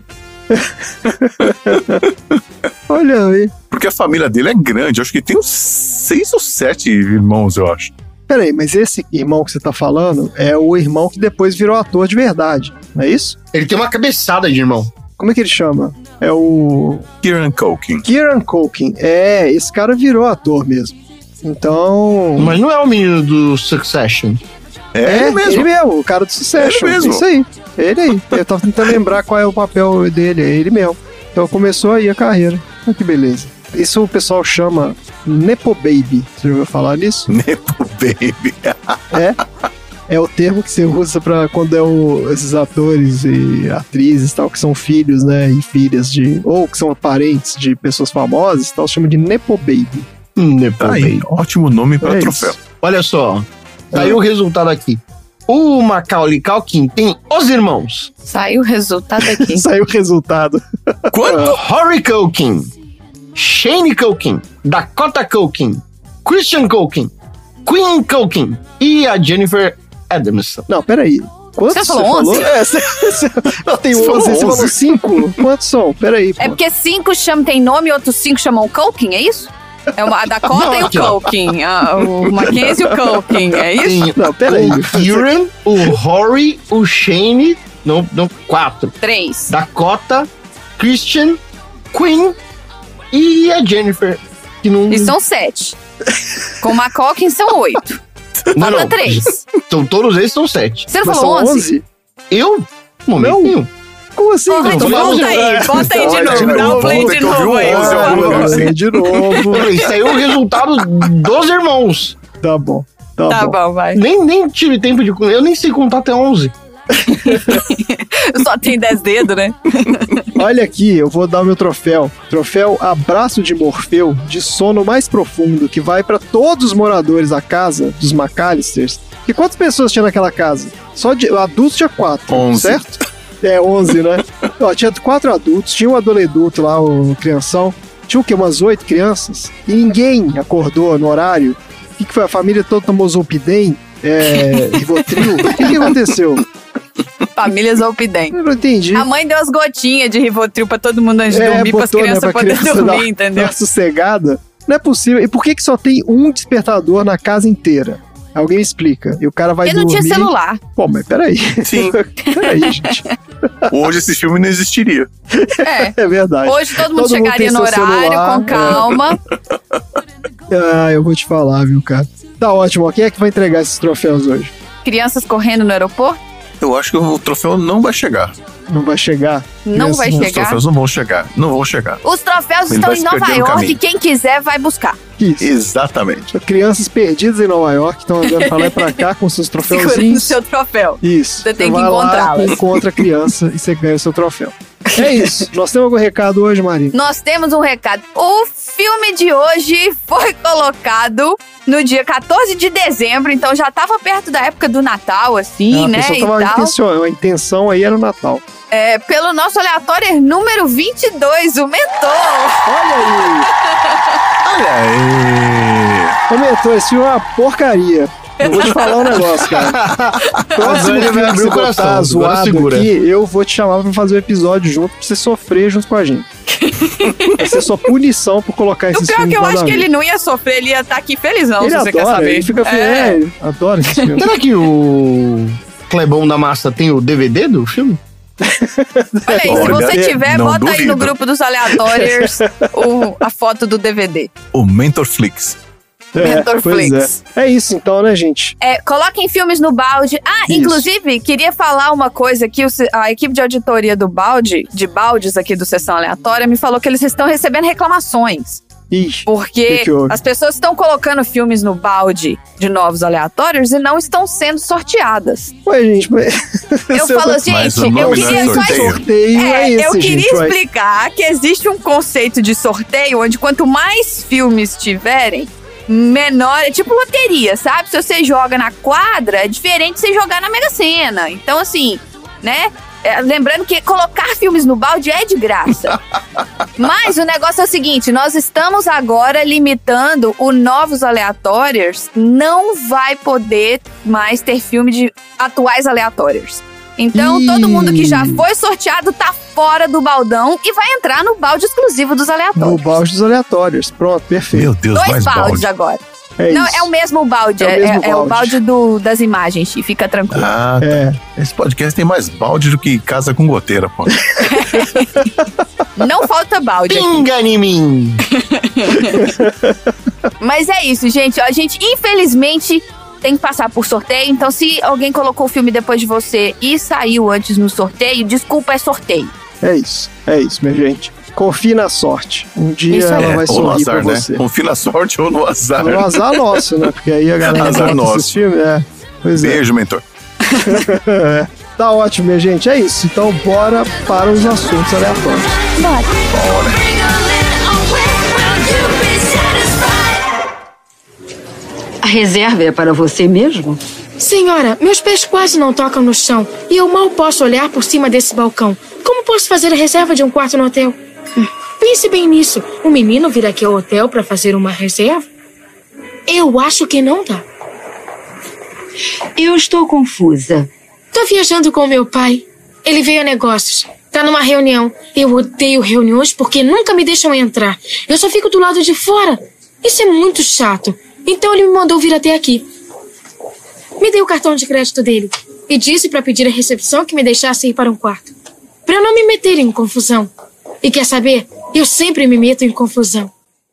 Olha aí. Porque a família dele é grande, eu acho que tem uns seis ou sete irmãos, eu acho. Peraí, mas esse irmão que você tá falando é o irmão que depois virou ator de verdade, não é isso? Ele tem uma cabeçada de irmão. Como é que ele chama? É o Kieran Culkin. Kieran Culkin. É, esse cara virou ator mesmo. Então... Mas não é o menino do Succession. É, ele mesmo. Ele mesmo, o cara do Succession. Ele mesmo. É isso aí. É ele aí. Eu tava tentando lembrar qual é o papel dele. É ele mesmo. Então começou aí a carreira. Olha que beleza. Isso o pessoal chama Nepo Baby. Você já ouviu falar nisso? Nepo Baby. É. É o termo que você usa pra quando é o, esses atores e atrizes tal, que são filhos, né? E filhas de. Ou que são parentes de pessoas famosas, tal, chama de Nepo Baby. Nepo Aí, Baby. ótimo nome para É troféu. isso. Olha só, saiu o resultado aqui. O Macaulay Culkin tem os irmãos. Saiu o resultado aqui. Saiu o resultado. Quanto? Rory Culkin, Shane Culkin, Dakota Culkin, Christian Culkin, Queen Culkin e a Jennifer Aniston. Não, peraí. Quantos Você falou onze? É, você, você, eu tenho Você falou onze, você falou onze. cinco? Quantos são? Peraí, pô. É porque cinco cham, tem nome e outros cinco chamam o Culkin, é isso? É uma, a Dakota Não, e o aqui, ó. Culkin. Ah, o Mackenzie e o Culkin, é isso? Tem Não, peraí. o Kieran, o Rory, o Shane, não, não, quatro. Três. Dakota, Christian, Queen e a Jennifer. Que não, E são sete. Com o Macaulay são oito. não, Falta não. três. Então, todos eles são sete. Você não Mas falou são onze? onze? Eu? Momento Não. nenhum. Como assim? Porra, Não, de tô volta falando- aí, bota aí de Olha, novo, de dá um novo, play volta de que eu vi novo o aí, onze, por eu favor. vou- Ah, de novo. Peraí, saiu o resultado dos irmãos. Tá bom. Tá, Tá bom. bom, vai. Nem, nem tive tempo de. Eu nem sei contar até onze. Só tem dez dedos, né? Olha aqui, eu vou dar o meu troféu. Troféu Abraço de Morfeu, de sono mais profundo, que vai pra todos os moradores da casa dos McAllisters. E quantas pessoas tinha naquela casa? Só de adultos tinha quatro, Onze. certo? É, onze, né? Ó, tinha quatro adultos, tinha um adolescente lá, o crianção. Tinha o quê? Umas oito crianças? E ninguém acordou no horário. O que, que foi? A família toda tomou Zolpidem, é, Rivotril. O que, que aconteceu? Família Zolpidem. Eu não entendi. A mãe deu as gotinhas de Rivotril pra todo mundo antes de dormir, pras botou, né, crianças pra poderem criança dormir, dar- entendeu? dar sossegada. Não é possível. E por que, que só tem um despertador na casa inteira? Alguém me explica. E o cara vai Porque não dormir... tinha celular. Pô, mas peraí. Sim. Peraí, gente. Hoje esse filme não existiria. É. É verdade. Hoje todo mundo Todo mundo chegaria tem no seu horário, celular, com é. calma. Ah, eu vou te falar, viu, cara. Tá ótimo. Quem é que vai entregar esses troféus hoje? Crianças correndo no aeroporto? Eu acho que o troféu não vai chegar. Não vai chegar? Não vai Os chegar. troféus não vão chegar. Não vão chegar. Os troféus Ele estão vai em se Nova perder no York caminho. e quem quiser vai buscar. Isso. Exatamente. Crianças perdidas em Nova York estão andando pra lá e pra cá com seus Segurando o troféuzinhos. seu troféu. Isso. Você tem Você que vai lá, encontrá-las. encontra a criança e você ganha o seu troféu. É isso. Nós temos algum recado hoje, Maria? Nós temos um recado. O filme de hoje foi colocado no dia quatorze de dezembro, então já tava perto da época do Natal, assim, a né? pessoa E tava tal. intenção, a intenção aí era o Natal. É, pelo nosso aleatório número vinte e dois, o Mentor. Olha aí! Olha aí. Ô, Mentor, esse filme é uma porcaria. Eu vou te falar um negócio, cara. Próximo Agora ele vai filme que abrir você o coração, botar agora zoado segura. aqui, eu vou te chamar pra fazer o episódio junto, pra você sofrer junto com a gente. Vai ser sua punição por colocar O esses pior é filmes que eu nada acho a que ver. ele não ia sofrer, ele ia estar aqui felizão, Ele se você adora, quer saber. ele fica feliz. É, ele adora esses filmes. Será que o Clebão da Massa tem o D V D do filme? Olha aí, se Olha, você tiver, não bota aí no duvido. grupo dos aleatórios o- a foto do D V D. O Mentor Flix. É, Mentorflix. É. é isso então, né, gente? É, coloquem filmes no balde. Ah, Isso. inclusive, queria falar uma coisa aqui. A equipe de auditoria do balde, de baldes aqui do Sessão Aleatória, me falou que eles estão recebendo reclamações. Ixi, Porque que que houve? as pessoas estão colocando filmes no balde de novos aleatórios e não estão sendo sorteadas. Ué, gente, mas... Eu falo, Mas gente, o nome eu não é queria só... sorteio. sorteio é, É, esse, eu queria gente. Ué. explicar que existe um conceito de sorteio onde quanto mais filmes tiverem, menor... É tipo loteria, sabe? Se você joga na quadra, é diferente de você jogar na Mega Sena. Então, assim, né? É, lembrando que colocar filmes no balde é de graça. Mas o negócio é o seguinte, nós estamos agora limitando o Novos Aleatórios, não vai poder mais ter filme de atuais aleatórios. Então, Ih. todo mundo que já foi sorteado tá fora do baldão e vai entrar no balde exclusivo dos No aleatórios. balde dos aleatórios. Pronto, perfeito. Meu Deus, Dois mais baldes balde. agora. É Não, isso. é o mesmo balde, É o é, mesmo é- é o balde. balde do, das imagens, Chi, fica tranquilo. Ah, É. esse podcast tem mais balde do que casa com goteira, pô. Não falta balde aqui. Pinga em mim! Mas é isso, gente. A gente, infelizmente, tem que passar por sorteio. Então, se alguém colocou o filme depois de você e saiu antes no sorteio, desculpa, é sorteio. É isso. É isso, minha gente. Confie na sorte. Um dia Isso aí. ela vai ou no sorrir azar, pra né? você. Confia na sorte ou no azar. No azar nosso, né? Porque aí a galera Azar bota nosso. esses filmes. É. Pois é. Beijo, mentor. Tá ótimo, minha gente. É isso. Então, bora para os assuntos aleatórios. A reserva é para você mesmo? Senhora, meus pés quase não tocam no chão e eu mal posso olhar por cima desse balcão. Como posso fazer a reserva de um quarto no hotel? Hum, Pense bem nisso. O menino vir aqui ao hotel para fazer uma reserva? Eu acho que não dá. Eu estou confusa. Tô viajando com meu pai. Ele veio a negócios. Tá numa reunião. Eu odeio reuniões porque nunca me deixam entrar. Eu só fico do lado de fora. Isso é muito chato. Então ele me mandou vir até aqui. Me deu o cartão de crédito dele e disse para pedir à recepção que me deixasse ir para um quarto. Para eu não me meter em confusão. E quer saber? Eu sempre me meto em confusão.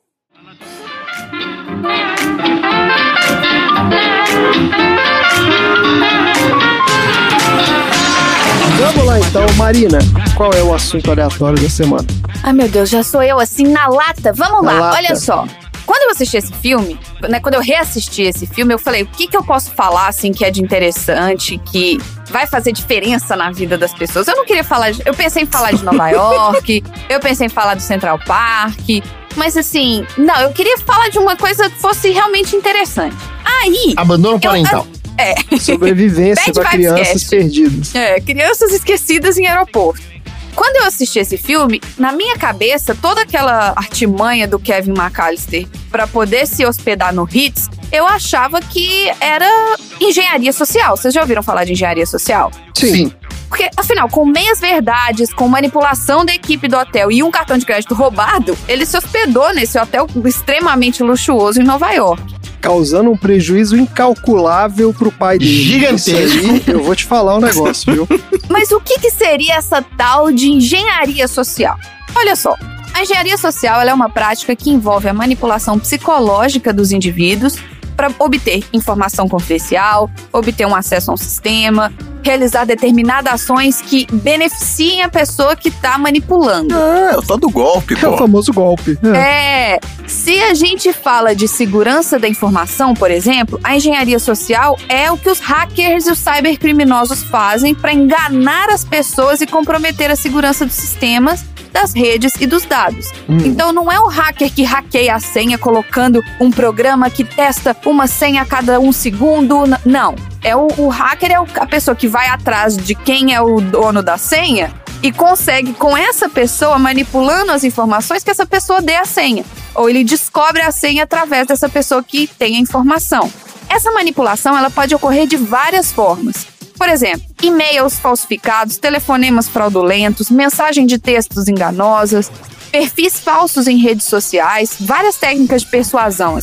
Vamos lá então, Marina. Qual é o assunto aleatório da semana? Ai, meu Deus, já sou eu assim na lata. Vamos Na lá, lata. olha só. Quando eu assisti esse filme, né, quando eu reassisti esse filme, eu falei, o que que eu posso falar, assim, que é de interessante, que vai fazer diferença na vida das pessoas? Eu não queria falar, de, eu pensei em falar de Nova York, eu pensei em falar do Central Park, mas assim, não, eu queria falar de uma coisa que fosse realmente interessante. Aí... Abandono eu- parental. É. Sobrevivência Bad para Vibes crianças Cast. perdidas. É, crianças esquecidas em aeroporto. Quando eu assisti esse filme, na minha cabeça, toda aquela artimanha do Kevin McAllister pra poder se hospedar no Ritz, eu achava que era engenharia social. Vocês já ouviram falar de engenharia social? Sim. Porque, afinal, com meias verdades, com manipulação da equipe do hotel e um cartão de crédito roubado, ele se hospedou nesse hotel extremamente luxuoso em Nova York. Causando um prejuízo incalculável pro pai dele. Gigantesco. Isso aí, eu vou te falar um negócio, viu? Mas o que, que seria essa tal de engenharia social? Olha só, a engenharia social ela é uma prática que envolve a manipulação psicológica dos indivíduos para obter informação confidencial, obter um acesso a um sistema, realizar determinadas ações que beneficiem a pessoa que está manipulando. Ah, é o tal do golpe, É o pô. famoso golpe. É. É, se a gente fala de segurança da informação, por exemplo, a engenharia social é o que os hackers e os cybercriminosos fazem para enganar as pessoas e comprometer a segurança dos sistemas, das redes e dos dados. Hum. Então não é o hacker que hackeia a senha colocando um programa que testa uma senha a cada um segundo, n- não. É o, o hacker é o- a pessoa que vai atrás de quem é o dono da senha e consegue, com essa pessoa, manipulando as informações, que essa pessoa dê a senha. Ou ele descobre a senha através dessa pessoa que tem a informação. Essa manipulação ela pode ocorrer de várias formas. Por exemplo, e-mails falsificados, telefonemas fraudulentos, mensagem de textos enganosas, perfis falsos em redes sociais, várias técnicas de persuasão, assim.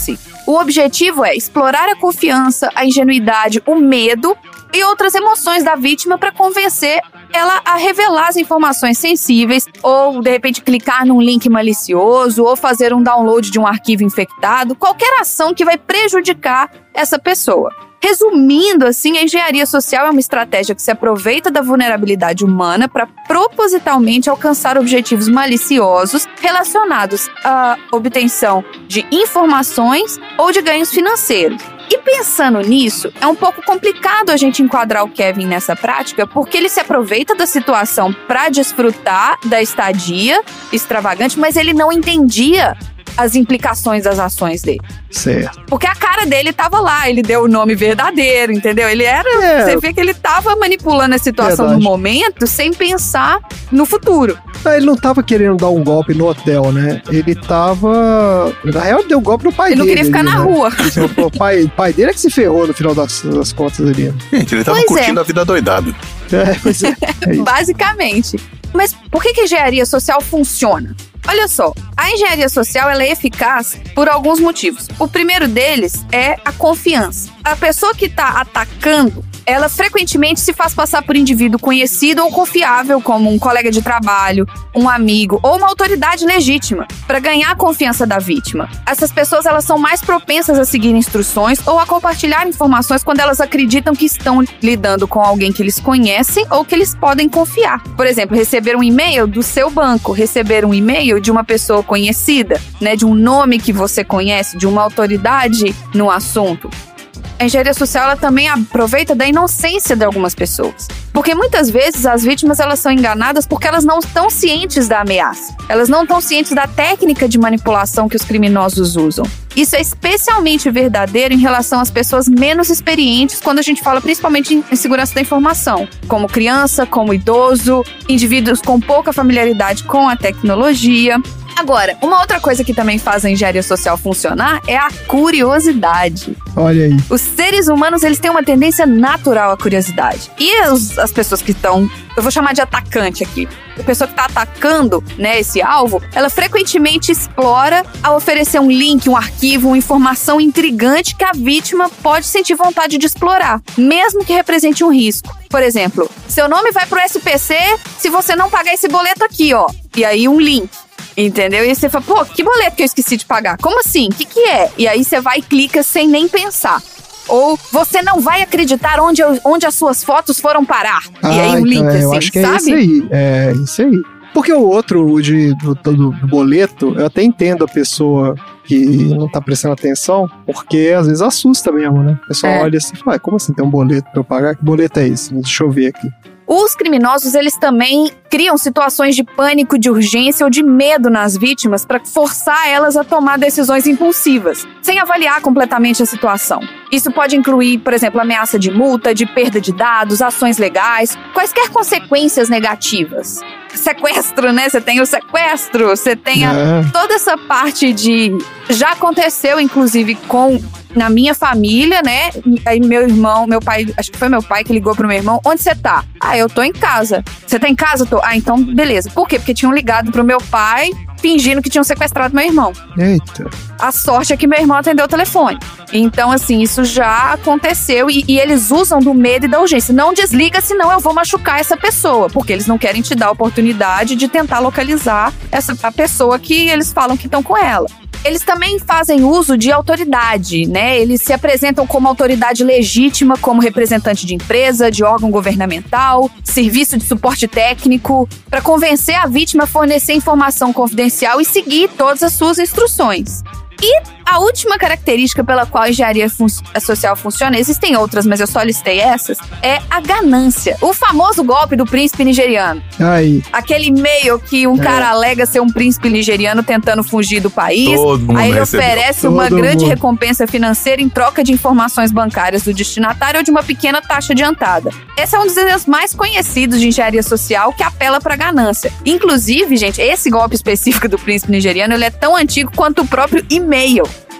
O objetivo é explorar a confiança, a ingenuidade, o medo e outras emoções da vítima para convencer ela a revelar as informações sensíveis, ou de repente clicar num link malicioso, ou fazer um download de um arquivo infectado, qualquer ação que vai prejudicar essa pessoa. Resumindo, assim, a engenharia social é uma estratégia que se aproveita da vulnerabilidade humana para propositalmente alcançar objetivos maliciosos relacionados à obtenção de informações ou de ganhos financeiros. E pensando nisso, é um pouco complicado a gente enquadrar o Kevin nessa prática, porque ele se aproveita da situação para desfrutar da estadia extravagante, mas ele não entendia as implicações das ações dele. Certo. Porque a cara dele tava lá, ele deu o nome verdadeiro, entendeu? Ele era... É. Você vê que ele tava manipulando a situação Verdade. no momento sem pensar no futuro. Não, ele não tava querendo dar um golpe no hotel, né? Ele tava... Na real, ele deu um golpe no pai ele dele. Ele não queria ficar ali, na né? rua. O pai, pai dele é que se ferrou no final das, das contas ali. Gente, ele tava pois curtindo é. a vida doidado. É, pois é. é Basicamente. Mas por que que a engenharia social funciona? Olha só, a engenharia social ela é eficaz por alguns motivos. O primeiro deles é a confiança. A pessoa que está atacando, ela frequentemente se faz passar por indivíduo conhecido ou confiável, como um colega de trabalho, um amigo ou uma autoridade legítima, para ganhar a confiança da vítima. Essas pessoas elas são mais propensas a seguir instruções ou a compartilhar informações quando elas acreditam que estão lidando com alguém que eles conhecem ou que eles podem confiar. Por exemplo, receber um e-mail do seu banco, receber um e-mail de uma pessoa conhecida, né, de um nome que você conhece, de uma autoridade no assunto. A engenharia social ela também aproveita da inocência de algumas pessoas. Porque muitas vezes as vítimas elas são enganadas porque elas não estão cientes da ameaça. Elas não estão cientes da técnica de manipulação que os criminosos usam. Isso é especialmente verdadeiro em relação às pessoas menos experientes quando a gente fala principalmente em segurança da informação, como criança, como idoso, indivíduos com pouca familiaridade com a tecnologia. Agora, uma outra coisa que também faz a engenharia social funcionar é a curiosidade. Olha aí. Os seres humanos, eles têm uma tendência natural à curiosidade. E os, as pessoas que estão... Eu vou chamar de atacante aqui. A pessoa que está atacando, né, esse alvo, ela frequentemente explora a oferecer um link, um arquivo, uma informação intrigante que a vítima pode sentir vontade de explorar, mesmo que represente um risco. Por exemplo, seu nome vai pro S P C se você não pagar esse boleto aqui, ó. E aí um link. Entendeu? E aí você fala, pô, que boleto que eu esqueci de pagar? Como assim? O que que é? E aí você vai e clica sem nem pensar. Ou você não vai acreditar onde, eu, onde as suas fotos foram parar. Ah, e aí um link então, assim, eu acho que sabe? é isso aí. É isso aí. Porque o outro, o de, do, do, do boleto, eu até entendo a pessoa que não tá prestando atenção, porque às vezes assusta mesmo, né? A pessoa É. olha assim e fala, ah, como assim tem um boleto pra eu pagar? Que boleto é esse? Deixa eu ver aqui. Os criminosos, eles também criam situações de pânico, de urgência ou de medo nas vítimas para forçar elas a tomar decisões impulsivas, sem avaliar completamente a situação. Isso pode incluir, por exemplo, ameaça de multa, de perda de dados, ações legais, quaisquer consequências negativas. Sequestro, né? Você tem o sequestro, você tem a, É. toda essa parte de... Já aconteceu, inclusive, com... Na minha família, né? Aí meu irmão, meu pai, acho que foi meu pai que ligou pro meu irmão. Onde você tá? Ah, eu tô em casa. Você tá em casa? Tô. Ah, então beleza. Por quê? Porque tinham ligado pro meu pai fingindo que tinham sequestrado meu irmão. Eita. A sorte é que meu irmão atendeu o telefone. Então, assim, isso já aconteceu e, e eles usam do medo e da urgência. Não desliga, senão eu vou machucar essa pessoa. Porque eles não querem te dar a oportunidade de tentar localizar essa, a pessoa que eles falam que estão com ela. Eles também fazem uso de autoridade, né? Eles se apresentam como autoridade legítima, como representante de empresa, de órgão governamental, serviço de suporte técnico, para convencer a vítima a fornecer informação confidencial e seguir todas as suas instruções. E a última característica pela qual a engenharia fun- social funciona, existem outras, mas eu só listei essas, é a ganância. O famoso golpe do príncipe nigeriano. Aí. Aquele e-mail que um É. cara alega ser um príncipe nigeriano tentando fugir do país. Todo mundo Aí ele recebeu. oferece uma Todo grande mundo. recompensa financeira em troca de informações bancárias do destinatário ou de uma pequena taxa adiantada. Esse é um dos exemplos mais conhecidos de engenharia social que apela para ganância. Inclusive, gente, esse golpe específico do príncipe nigeriano ele é tão antigo quanto o próprio e-mail.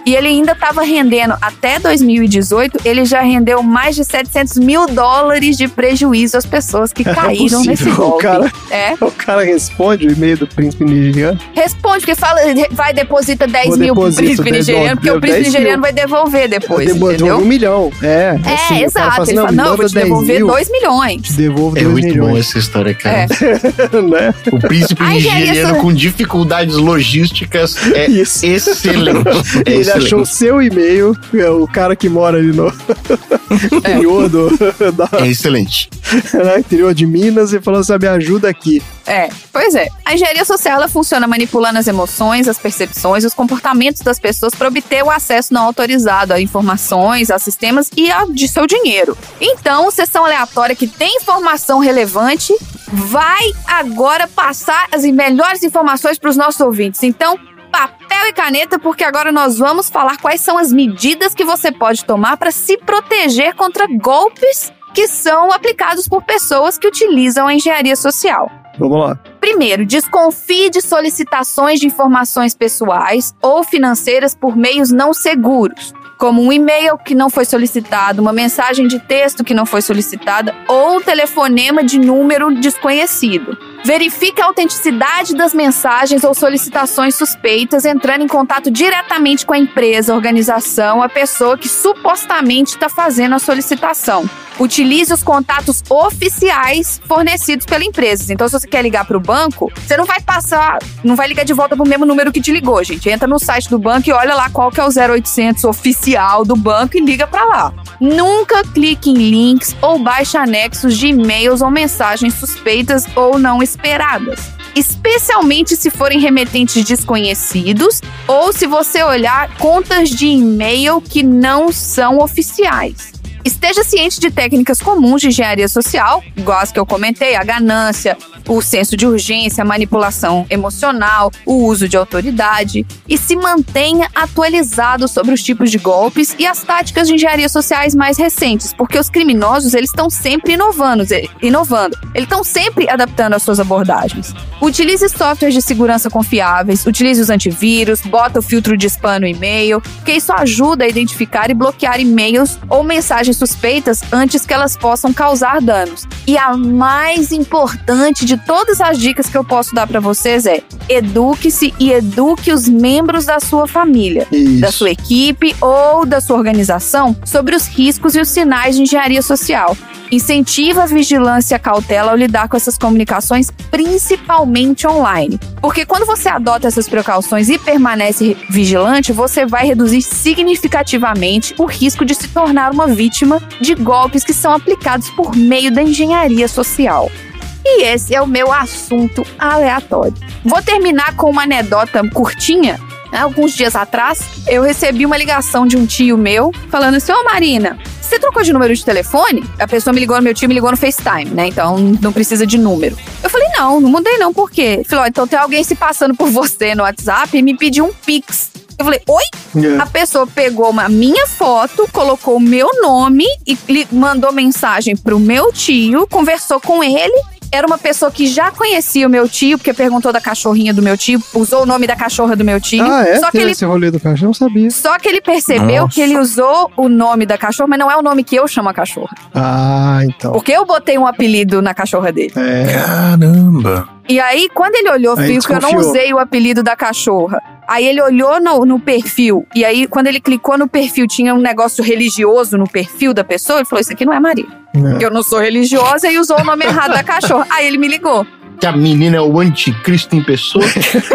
E ele ainda estava rendendo, até dois mil e dezoito, ele já rendeu mais de setecentos mil dólares de prejuízo às pessoas que caíram é nesse golpe. O cara, é. o cara responde o e-mail do príncipe nigeriano? Responde, porque fala, vai, deposita dez Vou mil pro deposito príncipe dez nigeriano, porque o príncipe dez nigeriano mil. vai devolver depois, Eu devolvo entendeu? um milhão. É, É, assim, o cara exato. fala assim, ele não, fala, me não, eu manda vou te dez devolver mil, dois milhões. te devolvo É dois muito milhões. bom essa história, cara. É. Né? O príncipe Ai, gente, nigeriano isso- com dificuldades logísticas é Isso. excelente. É Ele excelente. achou o seu e-mail, é o cara que mora ali no interior, do, da, É excelente. né, interior de Minas, e falou assim, me ajuda aqui. É, pois é. A engenharia social ela funciona manipulando as emoções, as percepções e os comportamentos das pessoas para obter o acesso não autorizado a informações, a sistemas e a, de seu dinheiro. Então, sessão aleatória que tem informação relevante vai agora passar as melhores informações para os nossos ouvintes. Então, papel e caneta, porque agora nós vamos falar quais são as medidas que você pode tomar para se proteger contra golpes que são aplicados por pessoas que utilizam a engenharia social. Vamos lá. Primeiro, desconfie de solicitações de informações pessoais ou financeiras por meios não seguros, como um e-mail que não foi solicitado, uma mensagem de texto que não foi solicitada ou um telefonema de número desconhecido. Verifique a autenticidade das mensagens ou solicitações suspeitas, entrando em contato diretamente com a empresa, organização, a pessoa que supostamente está fazendo a solicitação. Utilize os contatos oficiais fornecidos pela empresa. Então, se você quer ligar para o banco, você não vai passar, não vai ligar de volta para o mesmo número que te ligou, gente. Entra no site do banco e olha lá qual que é o zero oitocentos oficial do banco e liga para lá. Nunca clique em links ou baixe anexos de e-mails ou mensagens suspeitas ou não esperadas, especialmente se forem remetentes desconhecidos ou se você olhar contas de e-mail que não são oficiais. Esteja ciente de técnicas comuns de engenharia social, igual as que eu comentei, a ganância, o senso de urgência, a manipulação emocional, o uso de autoridade, e se mantenha atualizado sobre os tipos de golpes e as táticas de engenharia sociais mais recentes, porque os criminosos eles estão sempre inovando, inovando, eles estão sempre adaptando as suas abordagens. Utilize softwares de segurança confiáveis, utilize os antivírus, bota o filtro de spam no e-mail, porque isso ajuda a identificar e bloquear e-mails ou mensagens suspeitas antes que elas possam causar danos. E a mais importante de todas as dicas que eu posso dar para vocês é: eduque-se e eduque os membros da sua família, Isso. da sua equipe ou da sua organização sobre os riscos e os sinais de engenharia social. Incentiva a vigilância e a cautela ao lidar com essas comunicações, principalmente online. Porque quando você adota essas precauções e permanece vigilante, você vai reduzir significativamente o risco de se tornar uma vítima de golpes que são aplicados por meio da engenharia social. E esse é o meu assunto aleatório. Vou terminar com uma anedota curtinha. Alguns dias atrás, eu recebi uma ligação de um tio meu falando assim: ô Marina, você trocou de número de telefone? A pessoa me ligou, meu tio me ligou no FaceTime, né? Então não precisa de número. Eu falei: não, não mudei não, por quê? Ele falou: então tem alguém se passando por você no WhatsApp e me pediu um Pix. Eu falei: oi? Yeah. A pessoa pegou uma minha foto, colocou o meu nome e li- mandou mensagem pro meu tio, conversou com ele. Era uma pessoa que já conhecia o meu tio, porque perguntou da cachorrinha do meu tio, usou o nome da cachorra do meu tio. Ah, é? Só que Tem ele esse rolê do cachorro? Eu não sabia. Só que ele percebeu Nossa. que ele usou o nome da cachorra, mas não é o nome que eu chamo a cachorra. Ah, então. Porque eu botei um apelido na cachorra dele. É. Caramba. E aí, quando ele olhou, Aí viu que eu não desconfiou. usei o apelido da cachorra. Aí ele olhou no, no perfil. E aí, quando ele clicou no perfil, tinha um negócio religioso no perfil da pessoa. Ele falou: isso aqui não é Maria. É. Eu não sou religiosa, e usou o nome errado da cachorra. Aí ele me ligou. Que a menina é o anticristo em pessoa.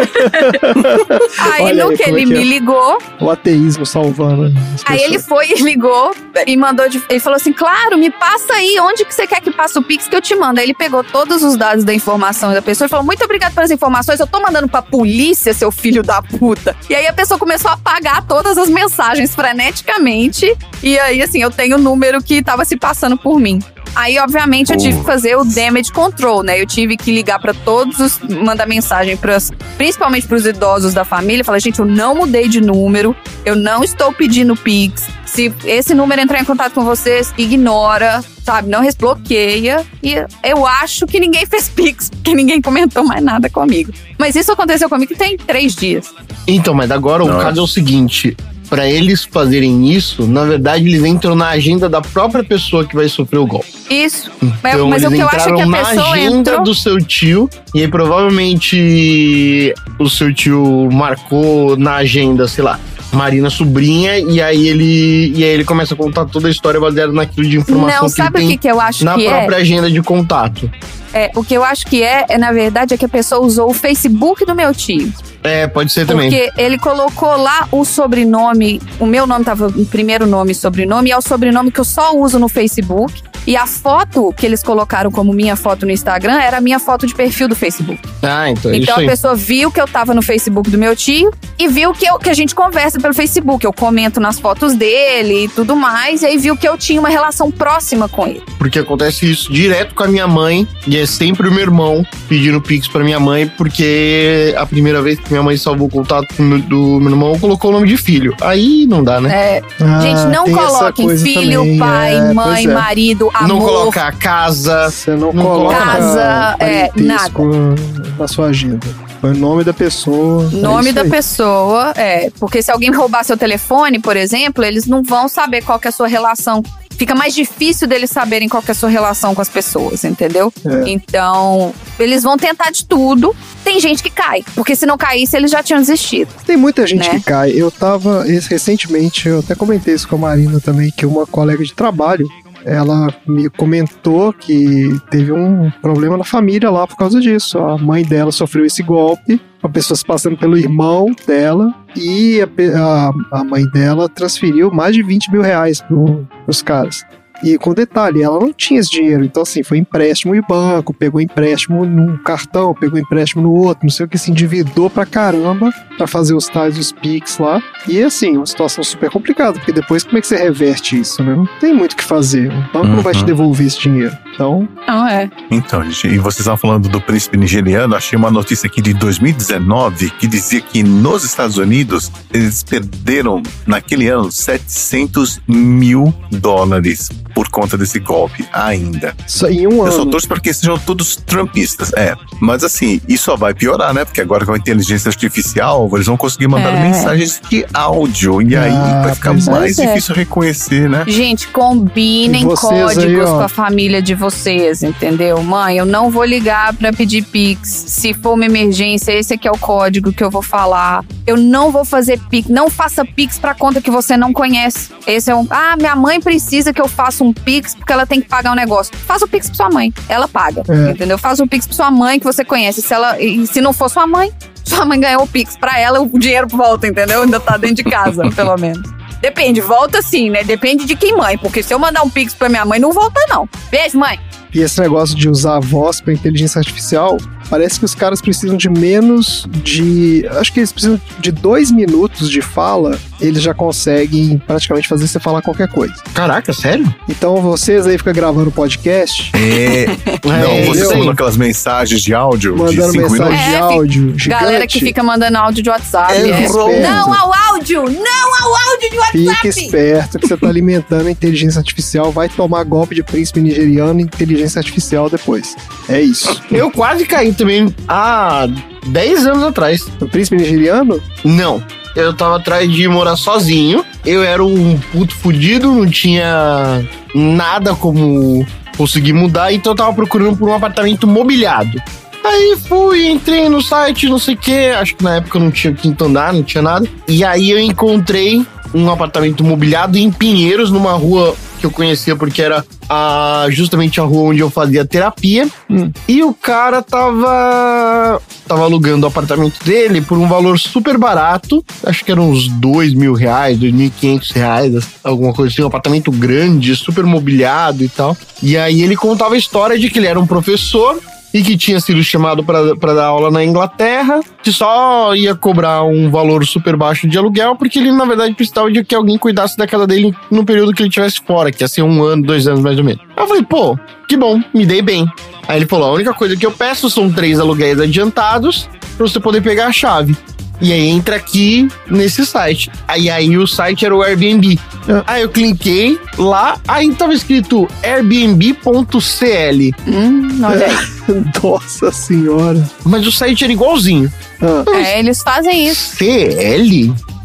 Aí Olha no aí, que como é ele que é? me ligou, O ateísmo salvando as aí ele pessoas. foi e ligou e mandou, de, ele falou assim: claro, me passa aí, onde que você quer que passe o Pix que eu te mando. Aí ele pegou todos os dados da informação da pessoa e falou: muito obrigado pelas informações, eu tô mandando pra polícia, seu filho da puta. E aí a pessoa começou a apagar todas as mensagens freneticamente, e aí assim, eu tenho o número que tava se passando por mim. Aí, obviamente, eu tive que fazer o damage control, né? Eu tive que ligar pra todos os... mandar mensagem pras, principalmente pros idosos da família. Falar: gente, eu não mudei de número. Eu não estou pedindo Pix. Se esse número entrar em contato com vocês, ignora, sabe? Não desbloqueia. E eu acho que ninguém fez Pix, porque ninguém comentou mais nada comigo. Mas isso aconteceu comigo tem três dias. Então, mas agora o Nossa. caso é o seguinte: pra eles fazerem isso, na verdade, eles entram na agenda da própria pessoa que vai sofrer o golpe. Isso. Então, mas eles o que eu acho é que a entraram na pessoa agenda entrou... do seu tio, e aí provavelmente o seu tio marcou na agenda, sei lá, Marina Sobrinha, e aí ele e aí ele começa a contar toda a história baseada naquilo de informação Não, que sabe ele o tem que, que eu acho na que própria é? agenda de contato. É, o que eu acho que é, é, na verdade, é que a pessoa usou o Facebook do meu tio. É, pode ser também. Porque ele colocou lá o sobrenome, o meu nome tava em primeiro nome e sobrenome, e é o sobrenome que eu só uso no Facebook. E a foto que eles colocaram como minha foto no Instagram era a minha foto de perfil do Facebook. Ah, então é Então isso aí. a pessoa viu que eu tava no Facebook do meu tio e viu que, eu, que a gente conversa pelo Facebook. Eu comento nas fotos dele e tudo mais, e aí viu que eu tinha uma relação próxima com ele. Porque acontece isso direto com a minha mãe, e é sempre o meu irmão pedindo pix pra minha mãe, porque a primeira vez que minha mãe salvou o contato do meu, do meu irmão, colocou o nome de filho. Aí não dá, né? É, Ah, gente, não tem essa coloquem coisa filho, também, pai, é, mãe, pois é. marido, amor. Não colocar casa. Você não, Não coloca casa, é, parentesco na sua agenda. Foi o nome da pessoa. Nome é isso da aí. pessoa, é. Porque se alguém roubar seu telefone, por exemplo, eles não vão saber qual que é a sua relação. Fica mais difícil deles saberem qual que é a sua relação com as pessoas, entendeu? É. Então, eles vão tentar de tudo. Tem gente que cai, porque se não caísse, eles já tinham desistido. Tem muita gente né? que cai. Eu tava, esse- recentemente, eu até comentei isso com a Marina também, que uma colega de trabalho, ela me comentou que teve um problema na família lá por causa disso. A mãe dela sofreu esse golpe, a pessoa se passando pelo irmão dela, e a, pe- a, a mãe dela transferiu mais de vinte mil reais pro, pros caras. E com detalhe, ela não tinha esse dinheiro, então assim, foi empréstimo em banco, pegou empréstimo num cartão, pegou empréstimo no outro, não sei o que, se endividou pra caramba pra fazer os tais dos Pix lá. E assim, uma situação super complicada, porque depois como é que você reverte isso, né? Não tem muito o que fazer, o banco não vai te Uhum. devolver esse dinheiro. Então, Não é. Então, gente, e vocês estavam falando do príncipe nigeriano, achei uma notícia aqui de dois mil e dezenove que dizia que nos Estados Unidos eles perderam naquele ano setecentos mil dólares por conta desse golpe ainda. só em um Eu só ano. torço para que sejam todos trumpistas, é. Mas assim, isso só vai piorar, né? Porque agora com a inteligência artificial, eles vão conseguir mandar É. mensagens de áudio e aí Ah, vai ficar pois é. mais É. difícil reconhecer, né? Gente, combinem E vocês códigos aí, ó. com a família de vocês, entendeu? Mãe, eu não vou ligar pra pedir Pix. Se for uma emergência, esse aqui é o código que eu vou falar. Eu não vou fazer Pix. Não faça Pix pra conta que você não conhece. Esse é um... Ah, minha mãe precisa que eu faça um Pix porque ela tem que pagar um negócio. Faça o Pix pra sua mãe. Ela paga, É. entendeu? Faça o Pix pra sua mãe que você conhece. Se ela... E se não for sua mãe, sua mãe ganhou o Pix pra ela, o dinheiro volta, entendeu? Ainda tá dentro de casa, pelo menos. Depende, volta sim, né? Depende de quem mãe, porque se eu mandar um Pix pra minha mãe, não volta não. Beijo, mãe. E esse negócio de usar a voz para inteligência artificial, parece que os caras precisam de menos de... Acho que eles precisam de dois minutos de fala, eles já conseguem praticamente fazer você falar qualquer coisa. Caraca, sério? Então vocês aí ficam gravando podcast, É. Não, É, vocês eu- mandam aquelas mensagens de áudio de mandando cinco mensagem minutos. de É, áudio gigante. Galera que fica mandando áudio de WhatsApp. É, é. esperto. Não ao áudio! Não ao áudio de WhatsApp! Fica esperto que você tá alimentando a inteligência artificial, vai tomar golpe de príncipe nigeriano e inteligência artificial depois. É isso. Eu quase caí também há dez anos atrás. O príncipe nigeriano? Não. Eu tava atrás de morar sozinho. Eu era um puto fudido, não tinha nada como conseguir mudar, então eu tava procurando por um apartamento mobiliado. Aí fui, entrei no site, não sei o que, acho que na época não tinha quinto andar, não tinha nada. E aí eu encontrei um apartamento mobiliado em Pinheiros, numa rua que eu conhecia porque era a, justamente a rua onde eu fazia terapia. Hum. E o cara tava, tava alugando o apartamento dele por um valor super barato. Acho que eram uns dois mil reais, dois mil e quinhentos reais, alguma coisa assim. Um apartamento grande, super mobiliado e tal. E aí ele contava a história de que ele era um professor e que tinha sido chamado para dar aula na Inglaterra, que só ia cobrar um valor super baixo de aluguel, porque ele, na verdade, precisava de que alguém cuidasse da casa dele no período que ele estivesse fora, que ia ser um ano, dois anos mais ou menos. Aí eu falei, pô, que bom, me dei bem. Aí ele falou, a única coisa que eu peço são três aluguéis adiantados pra você poder pegar a chave. E aí entra aqui nesse site. Aí, aí o site era o Airbnb. Aí eu cliquei lá, aí tava escrito airbnb ponto c l. Hum, olha aí. Nossa senhora. Mas o site era igualzinho. Ah, É, eles fazem isso. C L?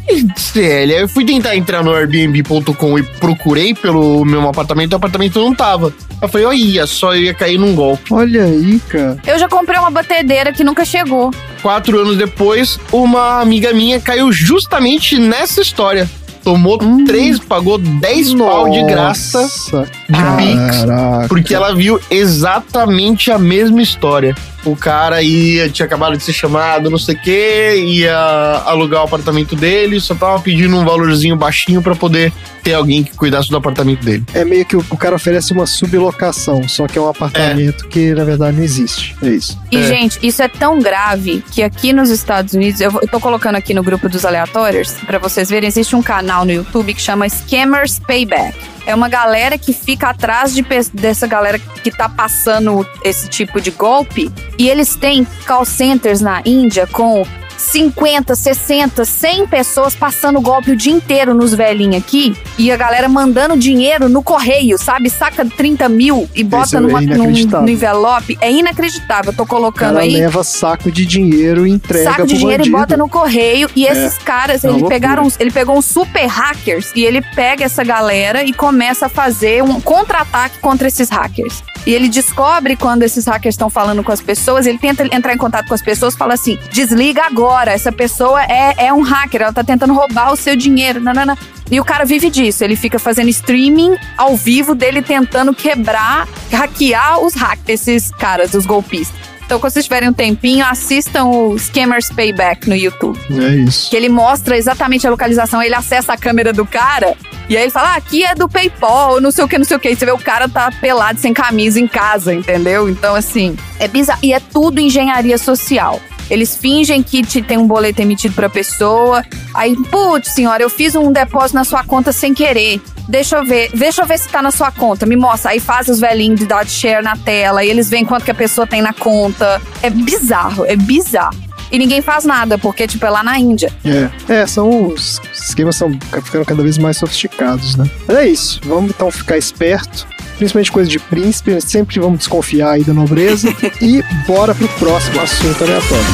Célia, eu fui tentar entrar no Airbnb ponto com e procurei pelo meu apartamento, o apartamento não tava. Eu falei, olha, só eu ia cair num golpe. Olha aí, cara. Eu já comprei uma batedeira que nunca chegou. Quatro anos depois, uma amiga minha caiu justamente nessa história. Tomou hum. três, pagou dez pau de graça de Pix, porque ela viu exatamente a mesma história. O cara ia, tinha acabado de ser chamado, não sei o quê, ia alugar o apartamento dele, só tava pedindo um valorzinho baixinho pra poder ter alguém que cuidasse do apartamento dele. É meio que o, o cara oferece uma sublocação, só que é um apartamento é. que, na verdade, não existe. É isso. E, é. gente, isso é tão grave que aqui nos Estados Unidos, eu, eu tô colocando aqui no grupo dos aleatórios, pra vocês verem, existe um canal no YouTube que chama Scammers Payback. É uma galera que fica atrás de, dessa galera que tá passando esse tipo de golpe. E eles têm call centers na Índia com cinquenta, sessenta, cem pessoas passando golpe o dia inteiro nos velhinhos aqui. E a galera mandando dinheiro no correio, sabe? Saca trinta mil e bota numa, é num, no envelope. É inacreditável. Eu tô colocando aí. leva saco de dinheiro e entrega Saco de pro dinheiro bandido. E bota no correio. E é. esses caras, é ele, pegaram, ele pegou uns super hackers e ele pega essa galera e começa a fazer um contra-ataque contra esses hackers. E ele descobre quando esses hackers estão falando com as pessoas, ele tenta entrar em contato com as pessoas e fala assim, desliga agora, essa pessoa é, é um hacker, ela tá tentando roubar o seu dinheiro, nanana. E o cara vive disso, ele fica fazendo streaming ao vivo dele tentando quebrar, hackear os hackers, esses caras, os golpistas. Então, quando vocês tiverem um tempinho, assistam o Scammers Payback no YouTube. É isso. Que ele mostra exatamente a localização, ele acessa a câmera do cara e aí ele fala, ah, aqui é do PayPal, não sei o que, não sei o que. E você vê o cara tá pelado, sem camisa em casa, entendeu? Então, assim, é bizarro. E é tudo engenharia social. Eles fingem que te tem um boleto emitido pra pessoa. Aí, putz, senhora, eu fiz um depósito na sua conta sem querer. Deixa eu ver, deixa eu ver se tá na sua conta. Me mostra. Aí faz os velhinhos de dar share na tela. E eles veem quanto que a pessoa tem na conta. É bizarro, é bizarro. E ninguém faz nada, porque, tipo, é lá na Índia. É, é são os esquemas estão ficando cada vez mais sofisticados, né? Mas é isso. Vamos, então, ficar esperto. Principalmente coisa de príncipe, sempre vamos desconfiar aí da nobreza. E bora pro próximo assunto aleatório.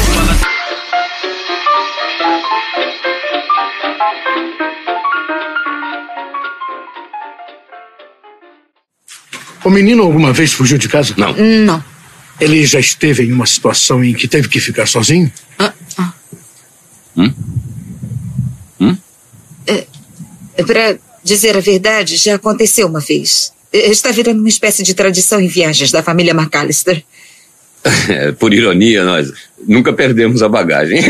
O menino alguma vez fugiu de casa? Não. Não. Ele já esteve em uma situação em que teve que ficar sozinho? Ah, ah. Hum? Hum? É, pra dizer a verdade, já aconteceu uma vez. Está virando uma espécie de tradição em viagens da família McAllister. É, por ironia, nós nunca perdemos a bagagem.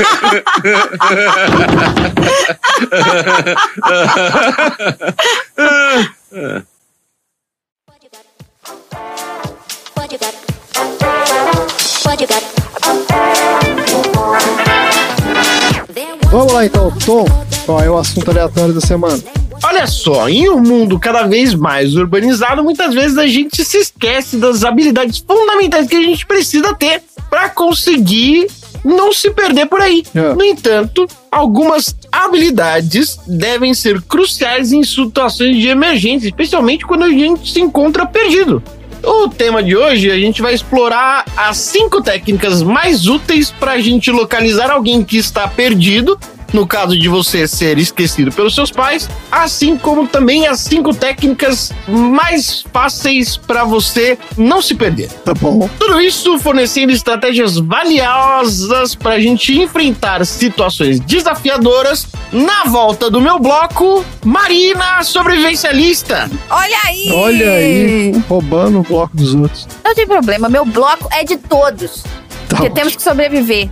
Vamos lá então, Tom. Qual é o assunto aleatório da semana? Olha só, em um mundo cada vez mais urbanizado, muitas vezes a gente se esquece das habilidades fundamentais que a gente precisa ter para conseguir não se perder por aí. É. No entanto, algumas habilidades devem ser cruciais em situações de emergência, especialmente quando a gente se encontra perdido. O tema de hoje, a gente vai explorar as cinco técnicas mais úteis para a gente localizar alguém que está perdido, no caso de você ser esquecido pelos seus pais, assim como também as cinco técnicas mais fáceis para você não se perder. Tá bom. Tudo isso fornecendo estratégias valiosas para a gente enfrentar situações desafiadoras. Na volta do meu bloco, Marina, sobrevivencialista. Olha aí! Olha aí, roubando o bloco dos outros. Não tem problema, meu bloco é de todos. Tá porque bom. Temos que sobreviver.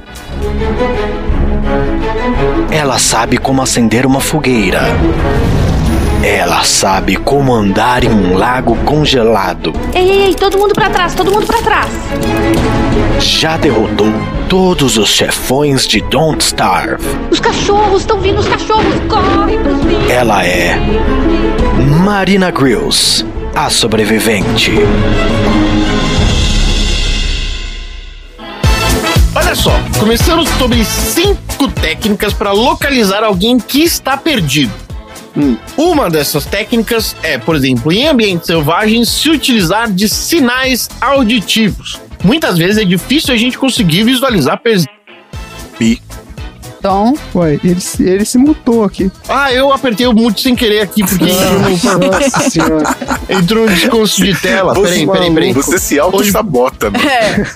Ela sabe como acender uma fogueira. Ela sabe como andar em um lago congelado. Ei, ei, ei, todo mundo pra trás, todo mundo pra trás. Já derrotou todos os chefões de Don't Starve. Os cachorros, estão vindo os cachorros, corre pros bichos. Ela é Marina Grills, a sobrevivente. Olha só, começamos sobre cinco técnicas para localizar alguém que está perdido. Hum. Uma dessas técnicas é, por exemplo, em ambientes selvagens, se utilizar de sinais auditivos. Muitas vezes é difícil a gente conseguir visualizar pers- Pi. Tom. Ué, ele, se- ele se mutou aqui. Ah, eu apertei o mute sem querer aqui, porque entrou no, Nossa senhora. entrou no descanso de tela. Você- Peraí, peraí, peraí. Você se auto-sabota, mano.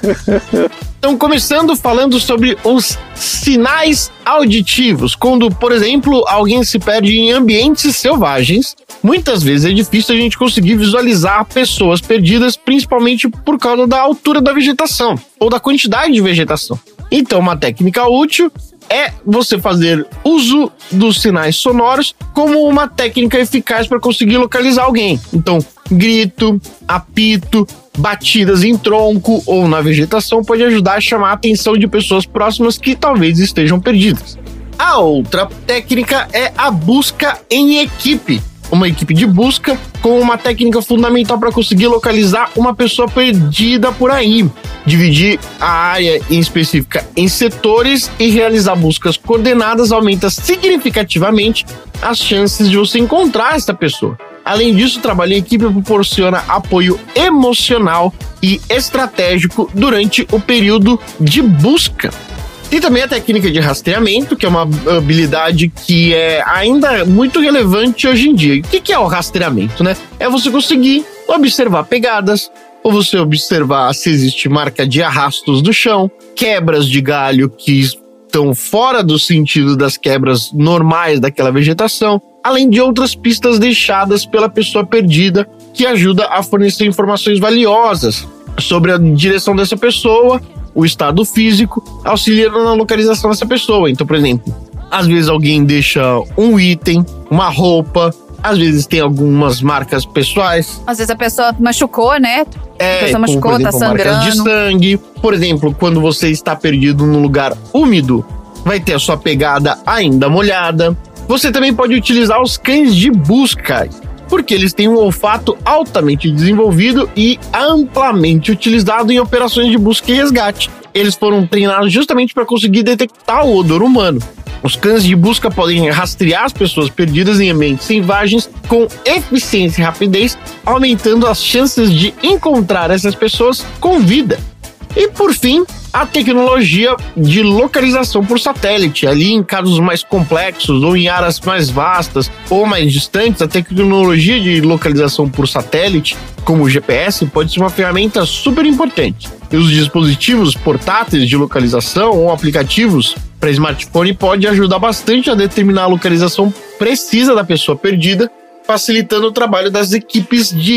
É. Então, começando falando sobre os sinais auditivos. Quando, por exemplo, alguém se perde em ambientes selvagens, muitas vezes é difícil a gente conseguir visualizar pessoas perdidas, principalmente por causa da altura da vegetação ou da quantidade de vegetação. Então, uma técnica útil é você fazer uso dos sinais sonoros como uma técnica eficaz para conseguir localizar alguém. Então, grito, apito, batidas em tronco ou na vegetação pode ajudar a chamar a atenção de pessoas próximas que talvez estejam perdidas. A outra técnica é a busca em equipe. Uma equipe de busca com uma técnica fundamental para conseguir localizar uma pessoa perdida por aí. Dividir a área em específica em setores e realizar buscas coordenadas aumenta significativamente as chances de você encontrar essa pessoa. Além disso, o trabalho em equipe proporciona apoio emocional e estratégico durante o período de busca. Tem também a técnica de rastreamento, que é uma habilidade que é ainda muito relevante hoje em dia. E o que é o rastreamento, né? É você conseguir observar pegadas, ou você observar se existe marca de arrastos no chão, quebras de galho que estão fora do sentido das quebras normais daquela vegetação, além de outras pistas deixadas pela pessoa perdida, que ajuda a fornecer informações valiosas sobre a direção dessa pessoa, o estado físico, auxiliando na localização dessa pessoa. Então, por exemplo, às vezes alguém deixa um item, uma roupa, às vezes tem algumas marcas pessoais. Às vezes a pessoa machucou, né? É, a pessoa como, machucou, por exemplo, tá marcas de sangrando. sangue. Por exemplo, quando você está perdido num lugar úmido, vai ter a sua pegada ainda molhada. Você também pode utilizar os cães de busca, porque eles têm um olfato altamente desenvolvido e amplamente utilizado em operações de busca e resgate. Eles foram treinados justamente para conseguir detectar o odor humano. Os cães de busca podem rastrear as pessoas perdidas em ambientes selvagens com eficiência e rapidez, aumentando as chances de encontrar essas pessoas com vida. E por fim, a tecnologia de localização por satélite. Ali em casos mais complexos ou em áreas mais vastas ou mais distantes, a tecnologia de localização por satélite, como o G P S, pode ser uma ferramenta super importante. E os dispositivos portáteis de localização ou aplicativos para smartphone podem ajudar bastante a determinar a localização precisa da pessoa perdida, facilitando o trabalho das equipes de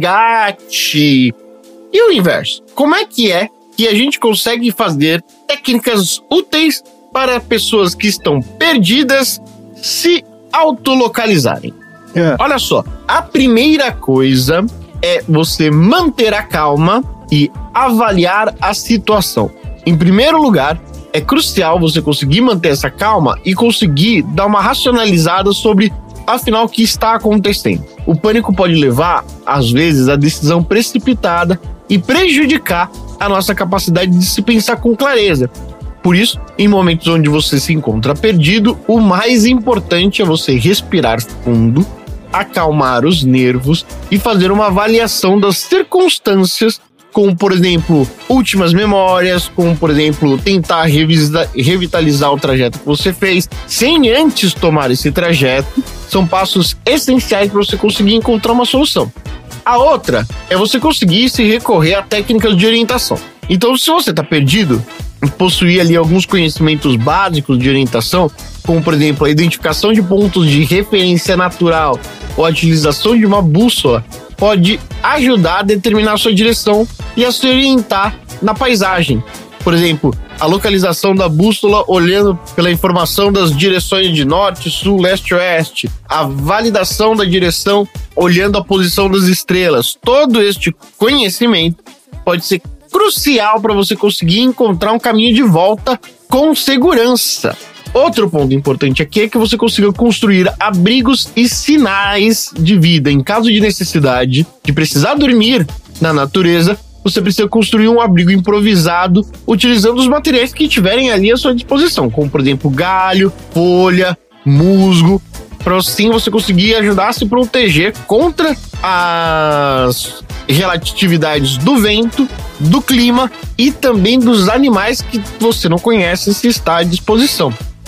resgate. E o inverso? Como é que é que a gente consegue fazer técnicas úteis para pessoas que estão perdidas se autolocalizarem? É. Olha só, a primeira coisa é você manter a calma e avaliar a situação. Em primeiro lugar, é crucial você conseguir manter essa calma e conseguir dar uma racionalizada sobre, afinal, o que está acontecendo. O pânico pode levar, às vezes, a decisão precipitada e prejudicar a nossa capacidade de se pensar com clareza. Por isso, em momentos onde você se encontra perdido, o mais importante é você respirar fundo, acalmar os nervos e fazer uma avaliação das circunstâncias, como, por exemplo, últimas memórias, como, por exemplo, tentar revisa- revitalizar o trajeto que você fez, sem antes tomar esse trajeto. São passos essenciais para você conseguir encontrar uma solução. A outra é você conseguir se recorrer a técnicas de orientação. Então, se você está perdido, possuir ali alguns conhecimentos básicos de orientação, como, por exemplo, a identificação de pontos de referência natural ou a utilização de uma bússola, pode ajudar a determinar a sua direção e a se orientar na paisagem. Por exemplo, a localização da bússola olhando pela informação das direções de norte, sul, leste e oeste. A validação da direção olhando a posição das estrelas. Todo este conhecimento pode ser crucial para você conseguir encontrar um caminho de volta com segurança. Outro ponto importante aqui é que você consiga construir abrigos e sinais de vida. Em caso de necessidade de precisar dormir na natureza, você precisa construir um abrigo improvisado utilizando os materiais que tiverem ali à sua disposição, como, por exemplo, galho, folha, musgo, para assim você conseguir ajudar a se proteger contra as relatividades do vento, do clima e também dos animais que você não conhece se está à disposição.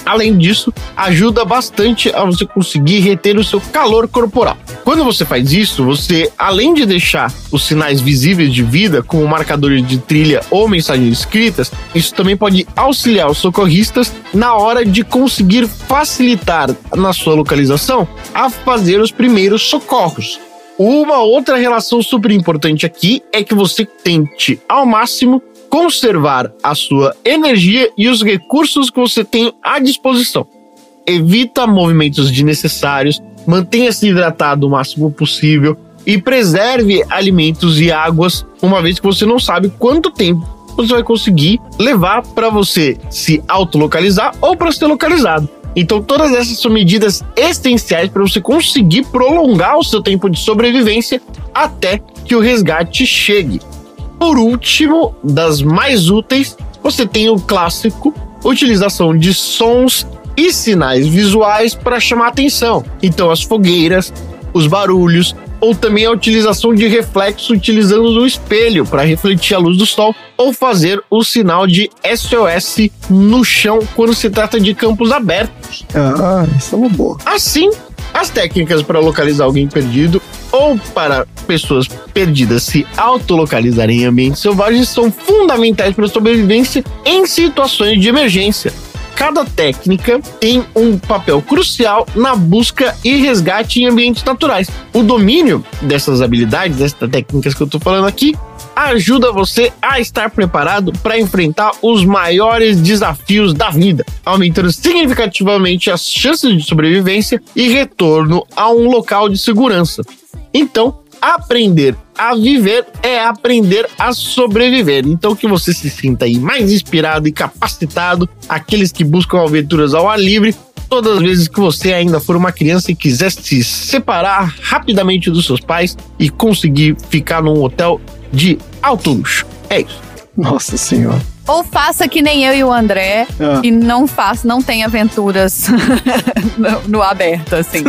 Além disso, ajuda bastante a você conseguir reter o seu calor corporal. Quando você faz isso, você, além de deixar os sinais visíveis de vida, como marcadores de trilha ou mensagens escritas, isso também pode auxiliar os socorristas na hora de conseguir facilitar na sua localização a fazer os primeiros socorros. Uma outra relação super importante aqui é que você tente, ao máximo, conservar a sua energia e os recursos que você tem à disposição. Evita movimentos desnecessários, mantenha-se hidratado o máximo possível e preserve alimentos e águas, uma vez que você não sabe quanto tempo você vai conseguir levar para você se autolocalizar ou para ser localizado. Então todas essas são medidas essenciais para você conseguir prolongar o seu tempo de sobrevivência até que o resgate chegue. Por último, das mais úteis, você tem o clássico, utilização de sons e sinais visuais para chamar atenção. Então as fogueiras, os barulhos, ou também a utilização de reflexo utilizando o espelho para refletir a luz do sol, ou fazer o sinal de S O S no chão quando se trata de campos abertos. Ah, isso é uma boa. Assim, as técnicas para localizar alguém perdido ou para pessoas perdidas se autolocalizarem em ambientes selvagens são fundamentais para a sobrevivência em situações de emergência. Cada técnica tem um papel crucial na busca e resgate em ambientes naturais. O domínio dessas habilidades, dessas técnicas que eu estou falando aqui, ajuda você a estar preparado para enfrentar os maiores desafios da vida, aumentando significativamente as chances de sobrevivência e retorno a um local de segurança. Então, aprender a viver é aprender a sobreviver. Então que você se sinta aí mais inspirado e capacitado, aqueles que buscam aventuras ao ar livre, todas as vezes que você ainda for uma criança e quiser se separar rapidamente dos seus pais e conseguir ficar num hotel de alto luxo. É isso. Nossa senhora. Ou faça que nem eu e o André, Ah. e não faça, não tem aventuras no, no aberto, assim.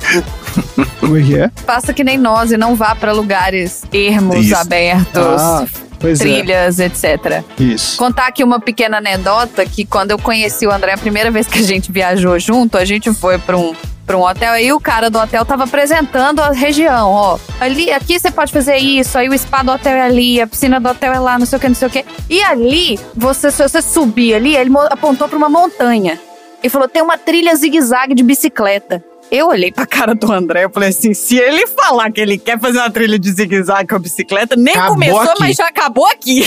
Como é que é? Faça que nem nós e não vá pra lugares ermos, Isso. abertos, Ah, pois é. trilhas, etcétera. Isso. Contar aqui uma pequena anedota, que quando eu conheci o André, a primeira vez que a gente viajou junto, a gente foi pra um, pra um hotel, e o cara do hotel tava apresentando a região, ó. Ali, aqui você pode fazer isso, aí o spa do hotel é ali, a piscina do hotel é lá, não sei o que, não sei o que. E ali, você, se você subir ali, ele mo- apontou pra uma montanha. E falou, tem uma trilha zigue-zague de bicicleta. Eu olhei pra cara do André, eu falei assim, se ele falar que ele quer fazer uma trilha de zigue-zague com a bicicleta, nem Acabou começou, aqui. mas já acabou aqui.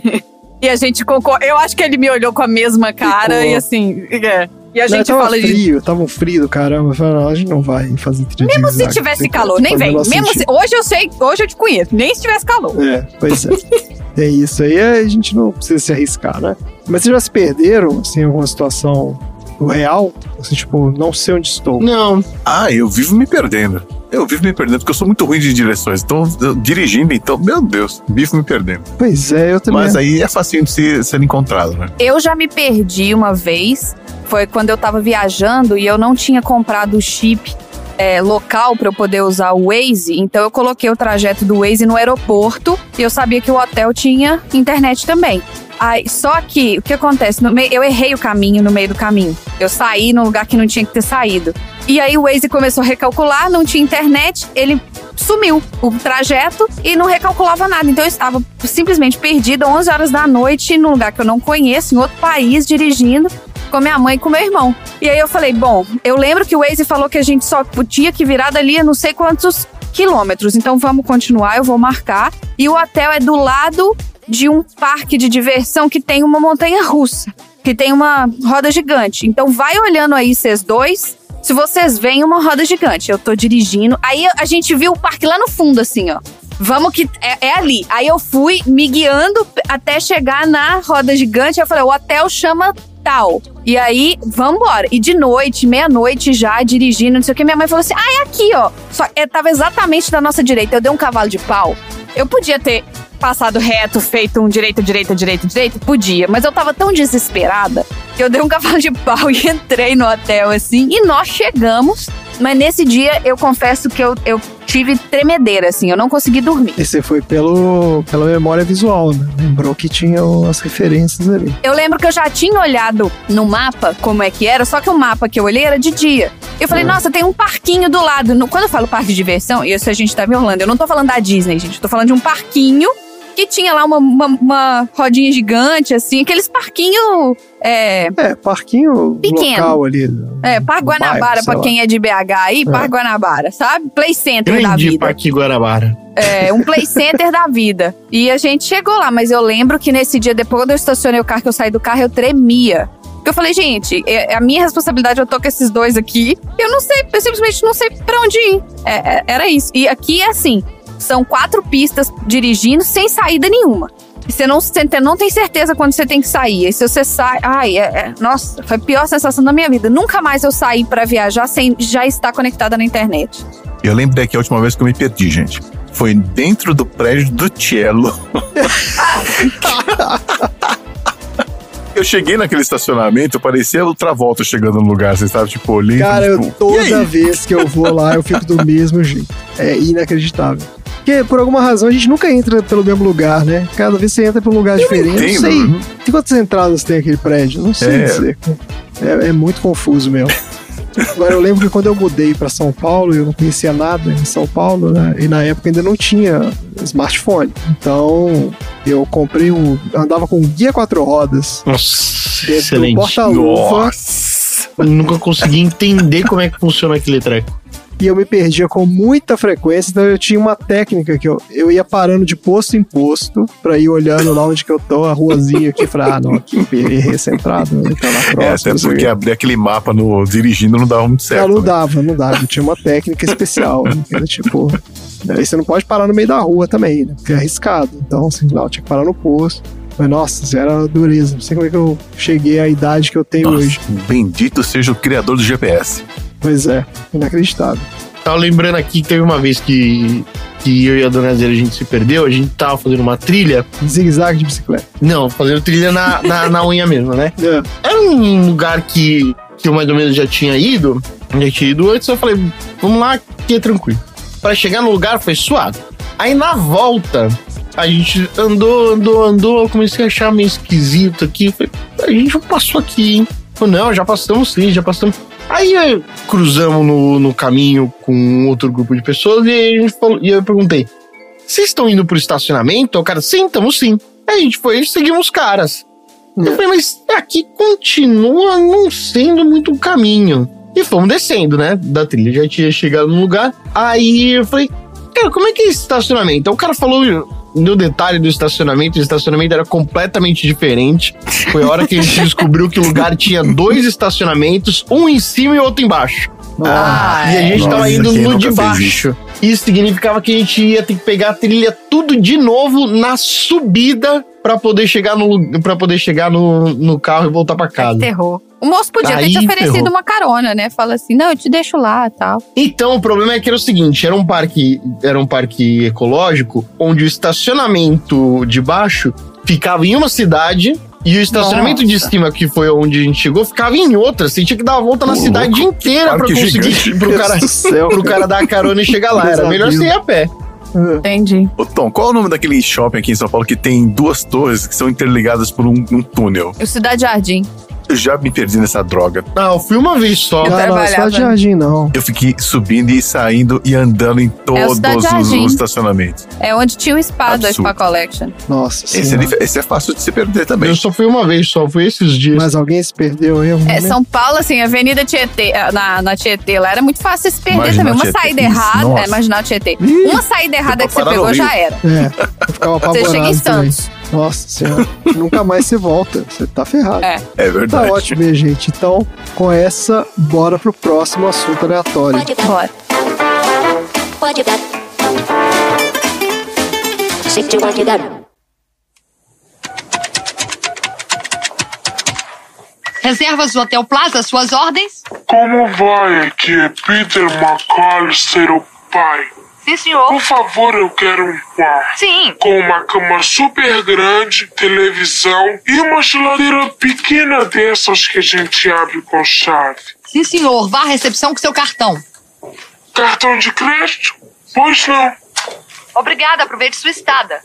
E a gente concordou, eu acho que ele me olhou com a mesma cara Ficou. e assim, é. E a Não, gente tava fala de... frio, tava um frio do caramba. Eu falei, não, a gente não vai fazer trilha de Mesmo se zigue-zague. tivesse Tem que calor, nem fazer vem. nosso Mesmo se, sentido. hoje eu sei, hoje eu te conheço, nem se tivesse calor. É, pois é. É isso aí, a gente não precisa se arriscar, né? Mas vocês já se perderam, assim, em alguma situação real? Assim, tipo, não sei onde estou. Não. Ah, eu vivo me perdendo. Eu vivo me perdendo, porque eu sou muito ruim de direções. Então, eu, dirigindo, então, meu Deus, vivo me perdendo. Pois é, eu também. Mas aí é facinho de ser, ser encontrado, né? Eu já me perdi uma vez, foi quando eu tava viajando e eu não tinha comprado o chip é, local pra eu poder usar o Waze, então eu coloquei o trajeto do Waze no aeroporto e eu sabia que o hotel tinha internet também. Aí, só que, o que acontece? No meio, eu errei o caminho no meio do caminho. Eu saí num lugar que não tinha que ter saído. E aí o Waze começou a recalcular, não tinha internet, ele sumiu o trajeto e não recalculava nada. Então eu estava simplesmente perdida onze horas da noite num lugar que eu não conheço, em outro país, dirigindo com minha mãe e com meu irmão. E aí eu falei, bom, eu lembro que o Waze falou que a gente só tinha que virar dali a não sei quantos quilômetros. Então vamos continuar, eu vou marcar. E o hotel é do lado de um parque de diversão que tem uma montanha-russa, que tem uma roda gigante. Então vai olhando aí, vocês dois, se vocês veem uma roda gigante. Eu tô dirigindo, aí a gente viu o parque lá no fundo, assim, ó. Vamos que... É, é ali. Aí eu fui me guiando até chegar na roda gigante. Eu falei, o hotel chama tal. E aí, vambora. E de noite, meia-noite já, dirigindo, não sei o que. Minha mãe falou assim, ah, é aqui, ó. Só é, tava exatamente da nossa direita. Eu dei um cavalo de pau. Eu podia ter passado reto, feito um direita, direita, direita, direita? Podia. Mas eu tava tão desesperada que eu dei um cavalo de pau e entrei no hotel, assim. E nós chegamos. Mas nesse dia, eu confesso que eu, eu tive tremedeira, assim, eu não consegui dormir. E você foi pelo, pela memória visual, né? Lembrou que tinha as referências ali. Eu lembro que eu já tinha olhado no mapa como é que era, só que o mapa que eu olhei era de dia. Eu falei, nossa, tem um parquinho do lado. No, quando eu falo parque de diversão, e isso a gente tava em Orlando, eu não tô falando da Disney, gente, eu tô falando de um parquinho que tinha lá uma, uma, uma rodinha gigante, assim, aqueles parquinhos... É, é parquinho pequeno. Local ali. É, Parque Guanabara, bairro, pra quem é de B H aí, é. Parque Guanabara, sabe? Play Center da vida. Parque Guanabara. É, um Play Center da vida. E a gente chegou lá, mas eu lembro que nesse dia, depois quando eu estacionei o carro, que eu saí do carro, eu tremia. Porque eu falei, gente, é a minha responsabilidade, eu tô com esses dois aqui, eu não sei, eu simplesmente não sei pra onde ir. É, é, era isso. E aqui é assim, são quatro pistas dirigindo sem saída nenhuma. E você não, você não tem certeza quando você tem que sair. E se você sai... Ai, é, é, nossa, foi a pior sensação da minha vida. Nunca mais eu saí pra viajar sem já estar conectada na internet. Eu lembrei que a última vez que eu me perdi, gente, foi dentro do prédio do Cielo. Eu cheguei naquele estacionamento, parecia o Travolta chegando no lugar, vocês estavam tipo olhando. Cara, tipo, eu, toda vez que eu vou lá, eu fico do mesmo jeito. É inacreditável. Porque, por alguma razão, a gente nunca entra pelo mesmo lugar, né? Cada vez você entra pra um lugar eu diferente. Entendo. Não sei. Tem quantas entradas tem aquele prédio? Não sei é. dizer. É, é muito confuso mesmo. Agora, eu lembro que quando eu mudei pra São Paulo, eu não conhecia nada em São Paulo, né? E na época ainda não tinha smartphone. Então, eu comprei um... andava com um guia quatro rodas. Nossa, dentro excelente. do porta-luva. Eu nunca consegui entender como é que funciona aquele treco. E eu me perdia com muita frequência, então eu tinha uma técnica que eu, eu ia parando de posto em posto pra ir olhando lá onde que eu tô, a ruazinha aqui, pra, ah, não, aqui, errei essa entrada, então lá próxima. É, até porque abrir aquele mapa no dirigindo não dava muito certo. Não, não né? dava, não dava, eu tinha uma técnica especial, né, que era tipo, aí você não pode parar no meio da rua também, né, porque é arriscado, então assim, não, eu tinha que parar no posto. Mas nossa, isso era dureza, não sei como é que eu cheguei à idade que eu tenho nossa, hoje. Bendito seja o criador do G P S. Pois é, inacreditável. Tava lembrando aqui que teve uma vez que, que eu e a dona Zélia a gente se perdeu, a gente tava fazendo uma trilha. Zigue-zague de bicicleta. Não, fazendo trilha na, na, na unha mesmo, né? É. Era um lugar que, que eu mais ou menos já tinha ido, já tinha ido antes, eu falei, vamos lá, que é tranquilo. Pra chegar no lugar foi suave. Aí na volta, a gente andou, andou, andou, eu comecei a achar meio esquisito aqui, falei, a gente não passou aqui, hein? Falei, não, já passamos sim, já passamos. Aí cruzamos no, no caminho com outro grupo de pessoas e, a gente falou, e eu perguntei, vocês estão indo pro estacionamento? O cara, sim, estamos sim. Aí a gente foi e seguimos os caras. É. Eu falei, mas aqui continua não sendo muito um caminho. E fomos descendo, né, da trilha, já tinha chegado no lugar. Aí eu falei, cara, como é que é esse estacionamento? Então o cara falou no detalhe do estacionamento, o estacionamento era completamente diferente. Foi a hora que a gente descobriu que o lugar tinha dois estacionamentos, um em cima e outro embaixo. Ah, e a gente tava indo no de baixo. Isso significava que a gente ia ter que pegar a trilha tudo de novo na subida pra poder chegar no, pra poder chegar no, no carro e voltar pra casa. É terror. O moço podia Aí ter te oferecido ferrou. uma carona, né? Fala assim, não, eu te deixo lá e tal. Então, o problema é que era o seguinte, era um parque, era um parque ecológico, onde o estacionamento de baixo ficava em uma cidade e o estacionamento Nossa. de cima, que foi onde a gente chegou, ficava em outra. Você tinha que dar a volta na Pô, cidade louco. inteira pra Parque conseguir gigante. pro cara, céu, pro cara dar a carona e chegar lá. Era melhor você ir a pé. Entendi. Ô Tom, qual é o nome daquele shopping aqui em São Paulo que tem duas torres que são interligadas por um, um túnel? O Cidade Jardim. Eu já me perdi nessa droga. Não, eu fui uma vez só. Eu Não, não, trabalhava. Cidade Jardim não. Eu fiquei subindo e saindo e andando em É o Cidade todos os, Jardim. os estacionamentos. É onde tinha o spa da Absurdo. Spa Collection. Nossa Esse é, senhora. dif- esse é fácil de se perder também. Eu só fui uma vez só, fui esses dias. Mas alguém se perdeu aí? algum É, momento? São Paulo, assim, Avenida Tietê, na, na Tietê, lá era muito fácil se perder Marginal também. Uma Tietê. saída Isso, errada, nossa. é, Marginal Tietê. Ih, Uma saída errada pra que você parar no pegou Rio. já era. É, eu ficava Você apavorado chega em também. Santos. Nossa senhora, nunca mais você volta, você tá ferrado. É. É Tá verdade. ótimo, minha gente. Então, com essa, bora pro próximo assunto aleatório. Bora. Reservas do Hotel Plaza, suas ordens? Como vai? Aqui é Peter McAllister, o pai. Sim, senhor. Por favor, eu quero um quarto. Sim. Com uma cama super grande, televisão e uma geladeira pequena dessas que a gente abre com chave. Sim, senhor. Vá à recepção com seu cartão. Cartão de crédito? Pois não. Obrigada, aproveite sua estada.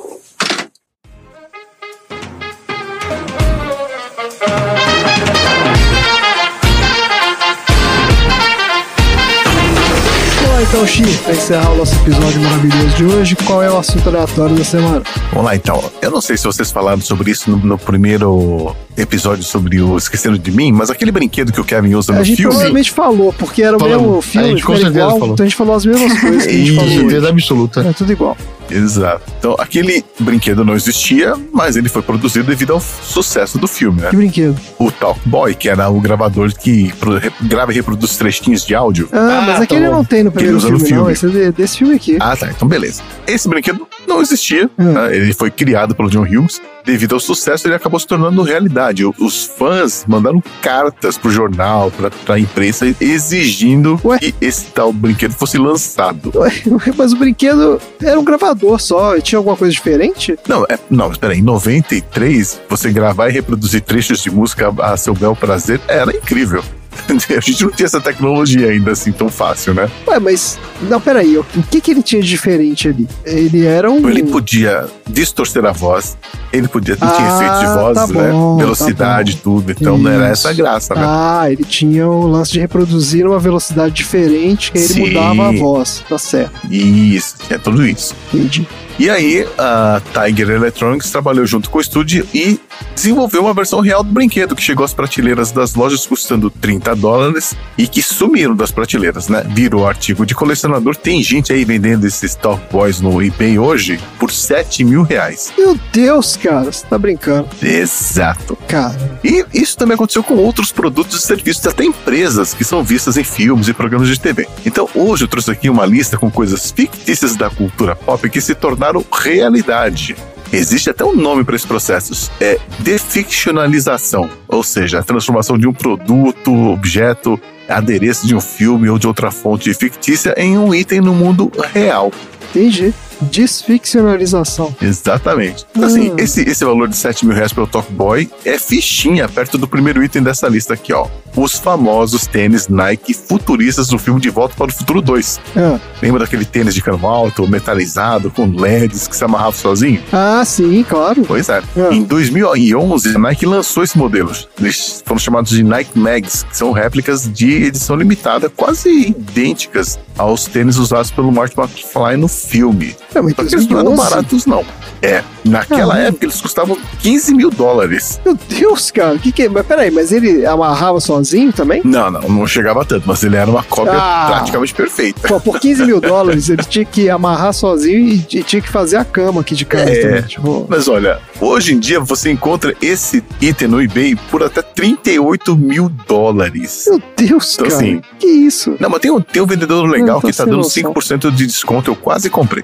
Bom, então, Xi, pra encerrar o nosso episódio maravilhoso de hoje, qual é o assunto aleatório da semana? Vamos lá, então. Eu não sei se vocês falaram sobre isso no, no primeiro episódio sobre o Esquecendo de Mim, mas aquele brinquedo que o Kevin usa no a gente filme... provavelmente falou, porque era o Falamos. mesmo filme, A gente com era certeza igual, falou. então a gente falou as mesmas coisas que a gente E falou. certeza absoluta. É tudo igual. Exato. Então, aquele brinquedo não existia, mas ele foi produzido devido ao sucesso do filme, né? Que brinquedo? O Talk Boy, que era o gravador que pro- re- grava e reproduz trechinhos de áudio. Ah, mas aquele tá bom. não tem no Que ele primeiro usa filme, no filme. não. Esse é de- desse filme aqui. Ah, tá. Então, beleza. Esse brinquedo não existia. Hum. Né? Ele foi criado pelo John Hughes. Devido ao sucesso, ele acabou se tornando realidade. O- Os fãs mandaram cartas pro jornal, pra, pra imprensa, exigindo Ué? que esse tal brinquedo fosse lançado. Ué, mas o brinquedo era um gravador só. E tinha alguma coisa diferente? Não, é, não, espera aí. Em noventa e três, você gravar e reproduzir trechos de música a seu bel prazer era incrível. A gente não tinha essa tecnologia ainda assim tão fácil, né? Ué, mas... Não, peraí. O o que que ele tinha de diferente ali? Ele era um... Ele podia distorcer a voz, ele podia ele tinha Ah, efeitos de voz, tá né? bom, Velocidade, tá tudo. Então não era Isso. essa a graça, né? Ah, ele tinha o lance de reproduzir uma velocidade diferente, que aí ele Sim. mudava a voz. Tá certo. Isso, é tudo isso. Entendi. E aí, a Tiger Electronics trabalhou junto com o estúdio e desenvolveu uma versão real do brinquedo que chegou às prateleiras das lojas custando trinta dólares e que sumiram das prateleiras, né? Virou artigo de colecionador. Tem gente aí vendendo esses Talk Boys no eBay hoje por sete mil reais. Meu Deus, cara, você tá brincando. Exato. Cara, E isso também aconteceu com outros produtos e serviços, até empresas que são vistas em filmes e programas de T V. Então hoje eu trouxe aqui uma lista com coisas fictícias da cultura pop que se tornaram realidade. Existe até um nome para esses processos, é deficcionalização, ou seja, a transformação de um produto, objeto, adereço de um filme ou de outra fonte fictícia em um item no mundo real. entendi. Desficcionalização. Exatamente. Então, assim, Hum. esse, esse valor de sete mil reais pelo Talk Boy é fichinha perto do primeiro item dessa lista aqui, ó. Os famosos tênis Nike futuristas do filme De Volta para o Futuro dois. Ah, Lembra daquele tênis de cano alto, metalizado, com L E Ds que se amarrava sozinho? ah sim, claro. Pois é. Ah. Em dois mil e onze, a Nike lançou esse modelo. Eles foram chamados de Nike Mags, que são réplicas de edição limitada, quase idênticas aos tênis usados pelo Marty McFly no filme. É, mas Só que eles não eram dois mil e onze? baratos, não. É, naquela Ah, época eles custavam quinze mil dólares. Meu Deus, cara, que que... Mas peraí, mas ele amarrava sozinho também? Não, não, não chegava tanto, mas ele era uma cópia Ah. praticamente perfeita. Pô, por quinze mil dólares ele tinha que amarrar sozinho e, e tinha que fazer a cama aqui de casa É. também. Tipo, Mas olha, hoje em dia você encontra esse item no eBay por até trinta e oito mil dólares. meu Deus, Então, cara. assim, Que isso? Não, mas tem um, tem um vendedor legal Eu tô que tá sem dando noção. cinco por cento de desconto, eu quase comprei.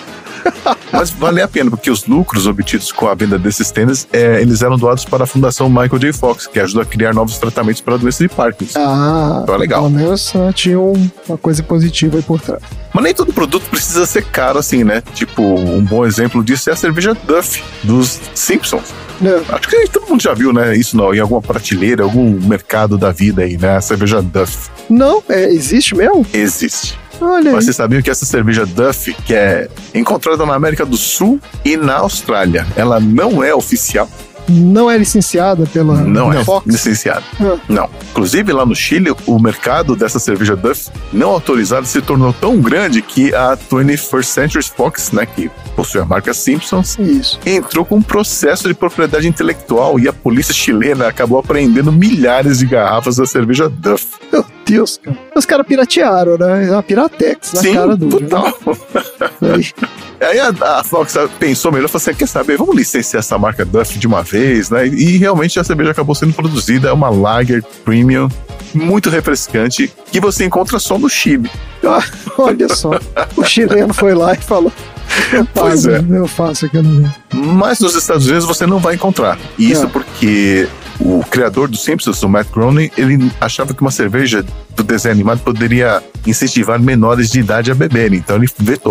Mas vale a pena, porque os lucros obtidos com a venda desses tênis, é, eles eram doados para a Fundação Michael J. Fox, que ajuda a criar novos tratamentos para a doença de Parkinson. Ah, Então é legal. pelo menos ah, tinha um- uma coisa positiva aí por trás. Mas nem todo produto precisa ser caro assim, né? Tipo, um bom exemplo disso é a cerveja Duff, dos Simpsons. Né? Acho que todo mundo já viu, né? Isso não, em alguma prateleira, algum mercado da vida aí, né? A cerveja Duff Não, é, existe mesmo? existe. Olha aí. Mas vocês sabiam que essa cerveja Duff, que é encontrada na América do Sul e na Austrália, ela não é oficial? Não é licenciada pela Não é Fox? licenciada. Ah. Não. Inclusive, lá no Chile, o mercado dessa cerveja Duff não autorizada se tornou tão grande que a twenty-first Century Fox, né, que possui a marca Simpsons, Isso. entrou com um processo de propriedade intelectual e a polícia chilena acabou apreendendo milhares de garrafas da cerveja Duff. Meu Deus, cara. Os caras piratearam, né? É uma piratex na Sim, cara do. total. Aí, Aí a, a Fox pensou melhor, falou assim, quer saber, vamos licenciar essa marca Duff de uma vez, né? E realmente a cerveja acabou sendo produzida, é uma Lager Premium, muito refrescante, que você encontra só no Chile. ah, olha só. O chileno foi lá e falou. Eu Pois faço, é. eu faço aqui no. Mas nos Estados Unidos você não vai encontrar. E isso É. porque o criador dos Simpsons, o Matt Groening, ele achava que uma cerveja do desenho animado poderia incentivar menores de idade a beberem, então ele vetou.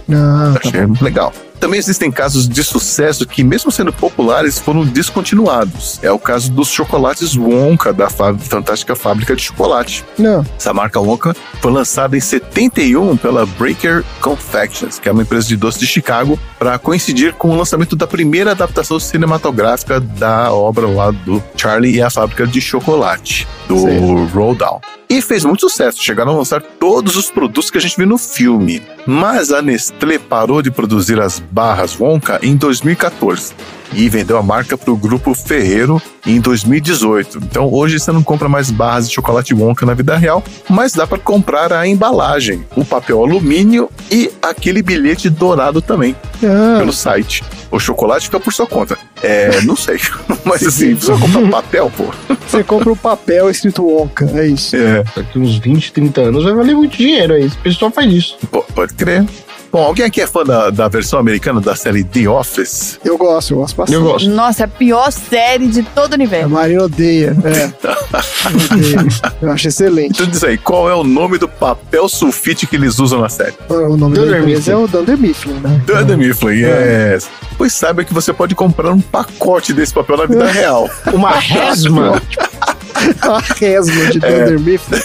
Ah, Achei tá legal. Também existem casos de sucesso que, mesmo sendo populares, foram descontinuados. É o caso dos chocolates Wonka, da fantástica fábrica de chocolate. Não. Essa marca Wonka foi lançada em setenta e um pela Breaker Confections, que é uma empresa de doce de Chicago, para coincidir com o lançamento da primeira adaptação cinematográfica da obra lá do Charlie e a Fábrica de Chocolate, do Sim. Roald Dahl. E fez muito sucesso, chegaram a lançar todos os produtos que a gente viu no filme. Mas a Nestlé parou de produzir as barras Wonka em dois mil e catorze e vendeu a marca para o grupo Ferrero em dois mil e dezoito. Então hoje você não compra mais barras de chocolate Wonka na vida real, mas dá para comprar a embalagem, o papel alumínio e aquele bilhete dourado também, ah. pelo site. O chocolate fica por sua conta. É, não sei, mas assim, você compra papel, pô. Você compra o um papel escrito Wonka, é isso. É. Daqui uns vinte, trinta anos vai valer muito dinheiro aí. O pessoal faz isso. Pô, pode crer. Bom, alguém aqui é fã da, da versão americana da série The Office? Eu gosto, eu gosto bastante. Eu gosto. Nossa, é a pior série de todo o universo. A Marina odeia, é. Eu, odeio. Eu acho excelente. Então diz aí, qual é o nome do papel sulfite que eles usam na série? O nome da empresa é o Dunder Mifflin, né? Dunder Mifflin, é. Yes. Pois saiba que você pode comprar um pacote desse papel na vida real. Uma resma? A resma de Dunder Mifflin.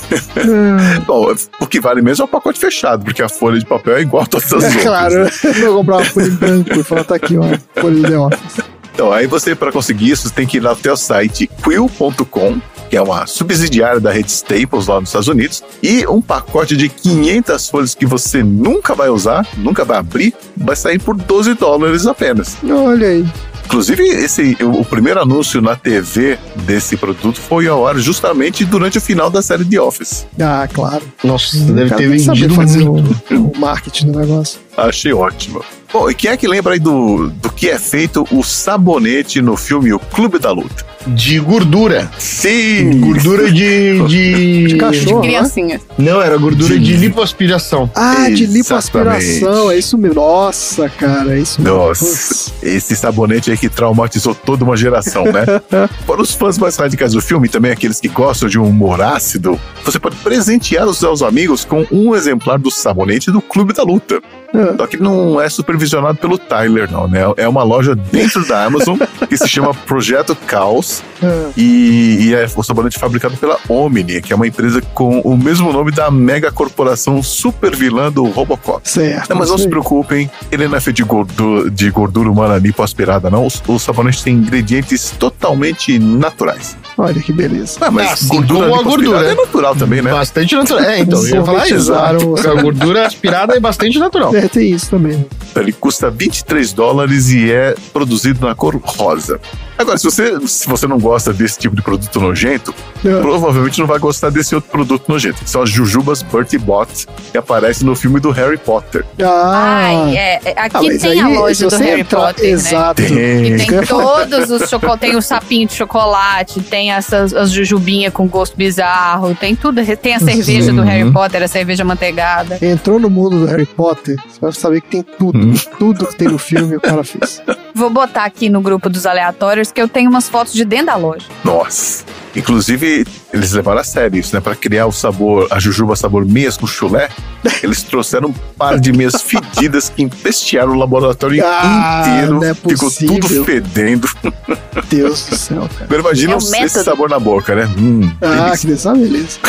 Bom, o que vale mesmo é o pacote fechado, porque a folha de papel é igual a todas as é, outras. Claro, né? Eu vou comprar uma folha em branco e falar, tá aqui, ó, folha de The Office. Então, aí você, para conseguir isso, tem que ir lá até o site quill ponto com, que é uma subsidiária da rede Staples lá nos Estados Unidos, e um pacote de quinhentas folhas que você nunca vai usar, nunca vai abrir, vai sair por doze dólares apenas. Olha aí. Inclusive, esse, o, o primeiro anúncio na T V desse produto foi ao ar justamente durante o final da série The Office. Ah, claro. Nossa, hum, deve ter vendido fazer muito. O, o marketing do negócio. Achei ótimo. Bom, e quem é que lembra aí do, do que é feito o sabonete no filme O Clube da Luta? De gordura. Sim! Gordura de... De, de cachorro, de criancinha. Não, não era gordura de, de lipoaspiração. Ah, de lipoaspiração, é isso mesmo. Nossa, cara, é isso mesmo. Nossa, esse sabonete aí que traumatizou toda uma geração, né? Para os fãs mais radicais do filme, também aqueles que gostam de um humor ácido, você pode presentear os seus amigos com um exemplar do sabonete do Clube da Luta. É. Só que não é supervisionado pelo Tyler, não, né? É uma loja dentro da Amazon que se chama Projeto Caos é. e, e é o sabonete fabricado pela Omni, que é uma empresa com o mesmo nome da mega corporação super vilã do Robocop. Certo. Não, mas não se preocupem, ele não é feito de gordura, de gordura humana lipoaspirada, não. O, o sabonete tem ingredientes totalmente naturais. Olha que beleza. Ah, mas assim gordura como a gordura é natural também, né? Bastante natural. É, então, eu ia falar isso. A gordura aspirada é bastante natural. É, tem isso também. Ele custa vinte e três dólares e é produzido na cor rosa. Agora, se você, se você não gosta desse tipo de produto nojento, é. provavelmente não vai gostar desse outro produto nojento, que são as jujubas Bertie Bott, que aparecem no filme do Harry Potter. Ah, Ai, é, aqui ah, tem aí, a loja do Harry entra... Potter, Exato. né? Tem. E tem todos os chocolates, tem o sapinho de chocolate, tem essas as jujubinhas com gosto bizarro, tem tudo, tem a cerveja uhum. do Harry Potter, a cerveja manteigada. Entrou no mundo do Harry Potter, você vai saber que tem tudo, uhum. tudo que tem no filme o cara fez. Vou botar aqui no grupo dos aleatórios que eu tenho umas fotos de dentro da loja. Nossa. Inclusive, eles levaram a sério isso, né? Pra criar o sabor, a jujuba sabor meias com chulé, eles trouxeram um par de meias fedidas que empestearam o laboratório ah, inteiro. É ficou tudo fedendo. Deus do céu, cara. Agora imagina é esse sabor na boca, né? Hum, ah, que delícia, beleza.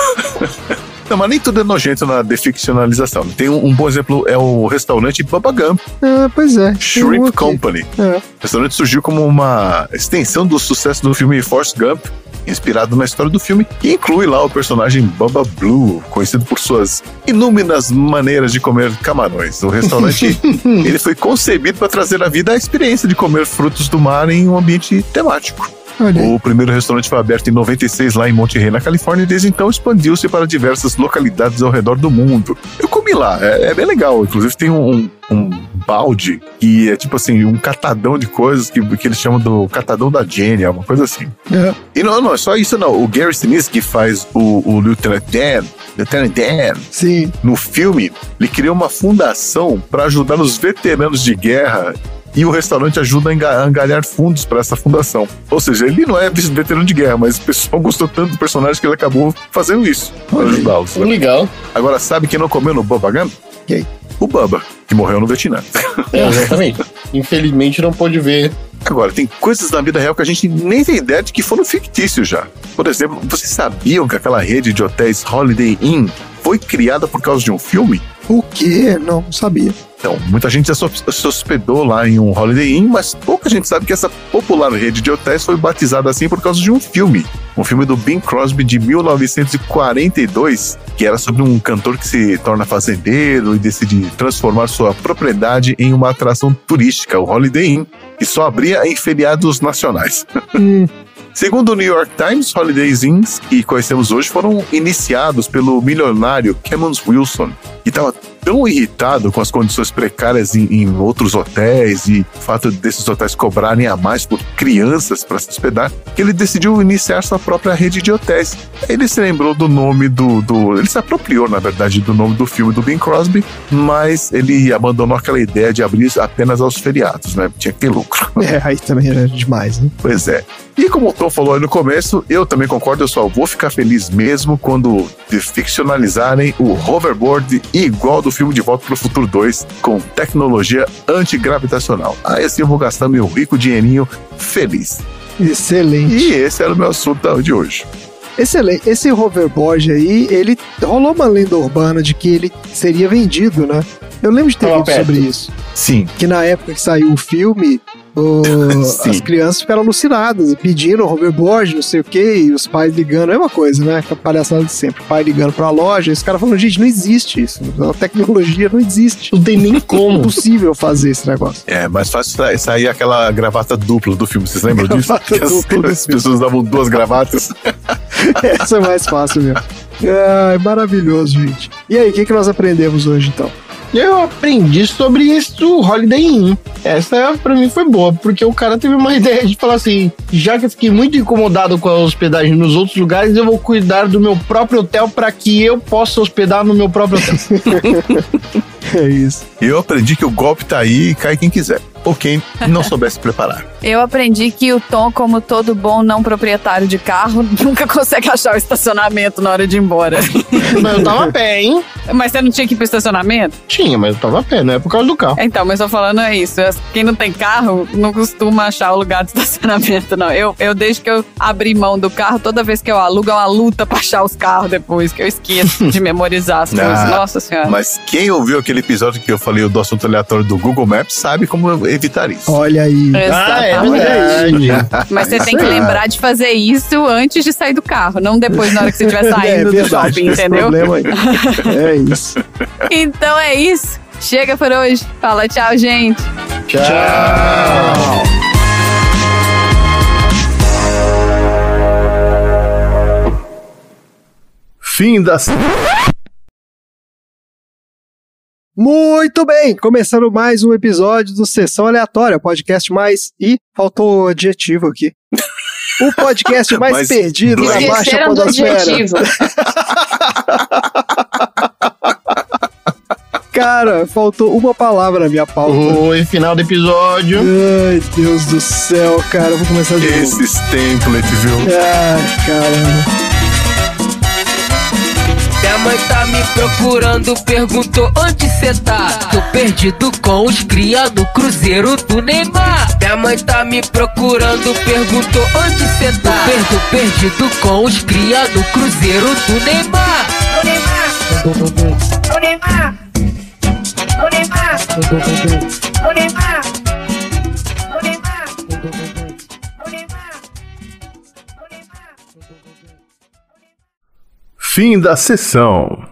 Não, mas nem tudo é nojento na deficcionalização. Tem um, um bom exemplo, é o restaurante Bubba Gump. Ah, pois é. Shrimp Company. É. O restaurante surgiu como uma extensão do sucesso do filme Forrest Gump, inspirado na história do filme, que inclui lá o personagem Bubba Blue, conhecido por suas inúmeras maneiras de comer camarões. O restaurante ele foi concebido para trazer à vida a experiência de comer frutos do mar em um ambiente temático. O primeiro restaurante foi aberto em noventa e seis lá em Monterey, na Califórnia, e desde então expandiu-se para diversas localidades ao redor do mundo. Eu comi lá, é, é bem legal. Inclusive tem um, um balde que é tipo assim, um catadão de coisas que, que eles chamam do catadão da Jenny, uma coisa assim. É. E não, não, é só isso não. O Gary Sinise, que faz o, o Lieutenant Dan, Lieutenant Dan, Sim. no filme, ele criou uma fundação para ajudar os veteranos de guerra. E o restaurante ajuda a angariar fundos para essa fundação. Ou seja, ele não é veterano de guerra, mas o pessoal gostou tanto do personagem que ele acabou fazendo isso para ajudá-los. Legal. Agora, sabe quem não comeu no Bubba Gump? Quem? o Bubba, que morreu no Vietnã. É, exatamente. Infelizmente não pôde ver. Agora, tem coisas na vida real que a gente nem tem ideia de que foram fictícios já. Por exemplo, vocês sabiam que aquela rede de hotéis Holiday Inn foi criada por causa de um filme? O quê? Não, não sabia. Então, muita gente já se hospedou lá em um Holiday Inn, mas pouca gente sabe que essa popular rede de hotéis foi batizada assim por causa de um filme. Um filme do Bing Crosby de mil novecentos e quarenta e dois, que era sobre um cantor que se torna fazendeiro e decide transformar sua propriedade em uma atração turística, o Holiday Inn, que só abria em feriados nacionais. Hum. Segundo o New York Times, Holiday Inns que conhecemos hoje foram iniciados pelo milionário Kemmons Wilson, que estava tão irritado com as condições precárias em, em outros hotéis e o fato desses hotéis cobrarem a mais por crianças para se hospedar, que ele decidiu iniciar sua própria rede de hotéis. Ele se lembrou do nome do, do... Ele se apropriou, na verdade, do nome do filme do Bing Crosby, mas ele abandonou aquela ideia de abrir apenas aos feriados, né? Tinha que ter lucro. É, aí também era demais, né? Pois é. E como o Tom falou aí no começo, eu também concordo, eu só vou ficar feliz mesmo quando ficcionalizarem o hoverboard igual do filme De Volta para o Futuro dois, com tecnologia antigravitacional. Aí assim eu vou gastar meu rico dinheirinho feliz. Excelente. E esse era o meu assunto de hoje. Excelente. Esse hoverboard aí, ele rolou uma lenda urbana de que ele seria vendido, né? Eu lembro de ter Tava lido perto. sobre isso. Sim. Que na época que saiu o filme, o, as crianças ficaram alucinadas e pedindo hoverboard, não sei o que, e os pais ligando, é uma coisa, né? A palhaçada de sempre. O pai ligando pra loja, e os caras falando, gente, não existe isso. A tecnologia não existe. Não tem nem como. É impossível fazer esse negócio. É, mais fácil sa- sair aquela gravata dupla do filme, vocês lembram disso? Gravata Que as, dupla. as pessoas davam duas gravatas. Essa é mais fácil mesmo. Ai, maravilhoso, gente. E aí, o que, que nós aprendemos hoje, então? Eu aprendi sobre isso Holiday Inn. Essa pra mim foi boa, porque o cara teve uma ideia de falar assim, já que eu fiquei muito incomodado com a hospedagem nos outros lugares, eu vou cuidar do meu próprio hotel para que eu possa hospedar no meu próprio hotel. É isso. E eu aprendi que o golpe tá aí e cai quem quiser. Ou quem não soubesse preparar. Eu aprendi que o Tom, como todo bom não proprietário de carro, nunca consegue achar o estacionamento na hora de ir embora. Mas eu tava a pé, hein? Mas você não tinha que ir pro estacionamento? Tinha, mas eu tava a pé, não é por causa do carro. Então, mas eu tô falando é isso. Quem não tem carro não costuma achar o lugar de estacionamento, não. Eu, eu desde que eu abri mão do carro, toda vez que eu alugo é uma luta pra achar os carros depois, que eu esqueço de memorizar as coisas. Ah, Nossa Senhora. Mas quem ouviu aquele episódio que eu falei do assunto aleatório do Google Maps sabe como evitar isso. Olha aí. Ah, é Olha aí. verdade. Mas você tem que Isso é. lembrar de fazer isso antes de sair do carro, não depois na hora que você estiver saindo É do verdade, shopping, esse entendeu? problema aí. É isso. Então é isso. Chega por hoje. Fala tchau, gente. Tchau. Fim das... Muito bem, começando mais um episódio do Sessão Aleatória, podcast mais... Ih, faltou adjetivo aqui. O podcast mais Mas perdido da baixa Esqueceram do podosfera. adjetivo. Cara, faltou uma palavra na minha pauta. Oi, final do episódio. Ai, Deus do céu, cara, eu vou começar de novo. Esses templates, viu? Ai, caramba. Minha mãe tá me procurando, perguntou onde cê tá. Tô perdido com os cria no cruzeiro do Neymar. Minha mãe tá me procurando, perguntou onde cê tá. Tô perdido, perdido com os cria no cruzeiro do Neymar. O Neymar, o Neymar, o Neymar, o Neymar, o Neymar, o Neymar. Fim da sessão.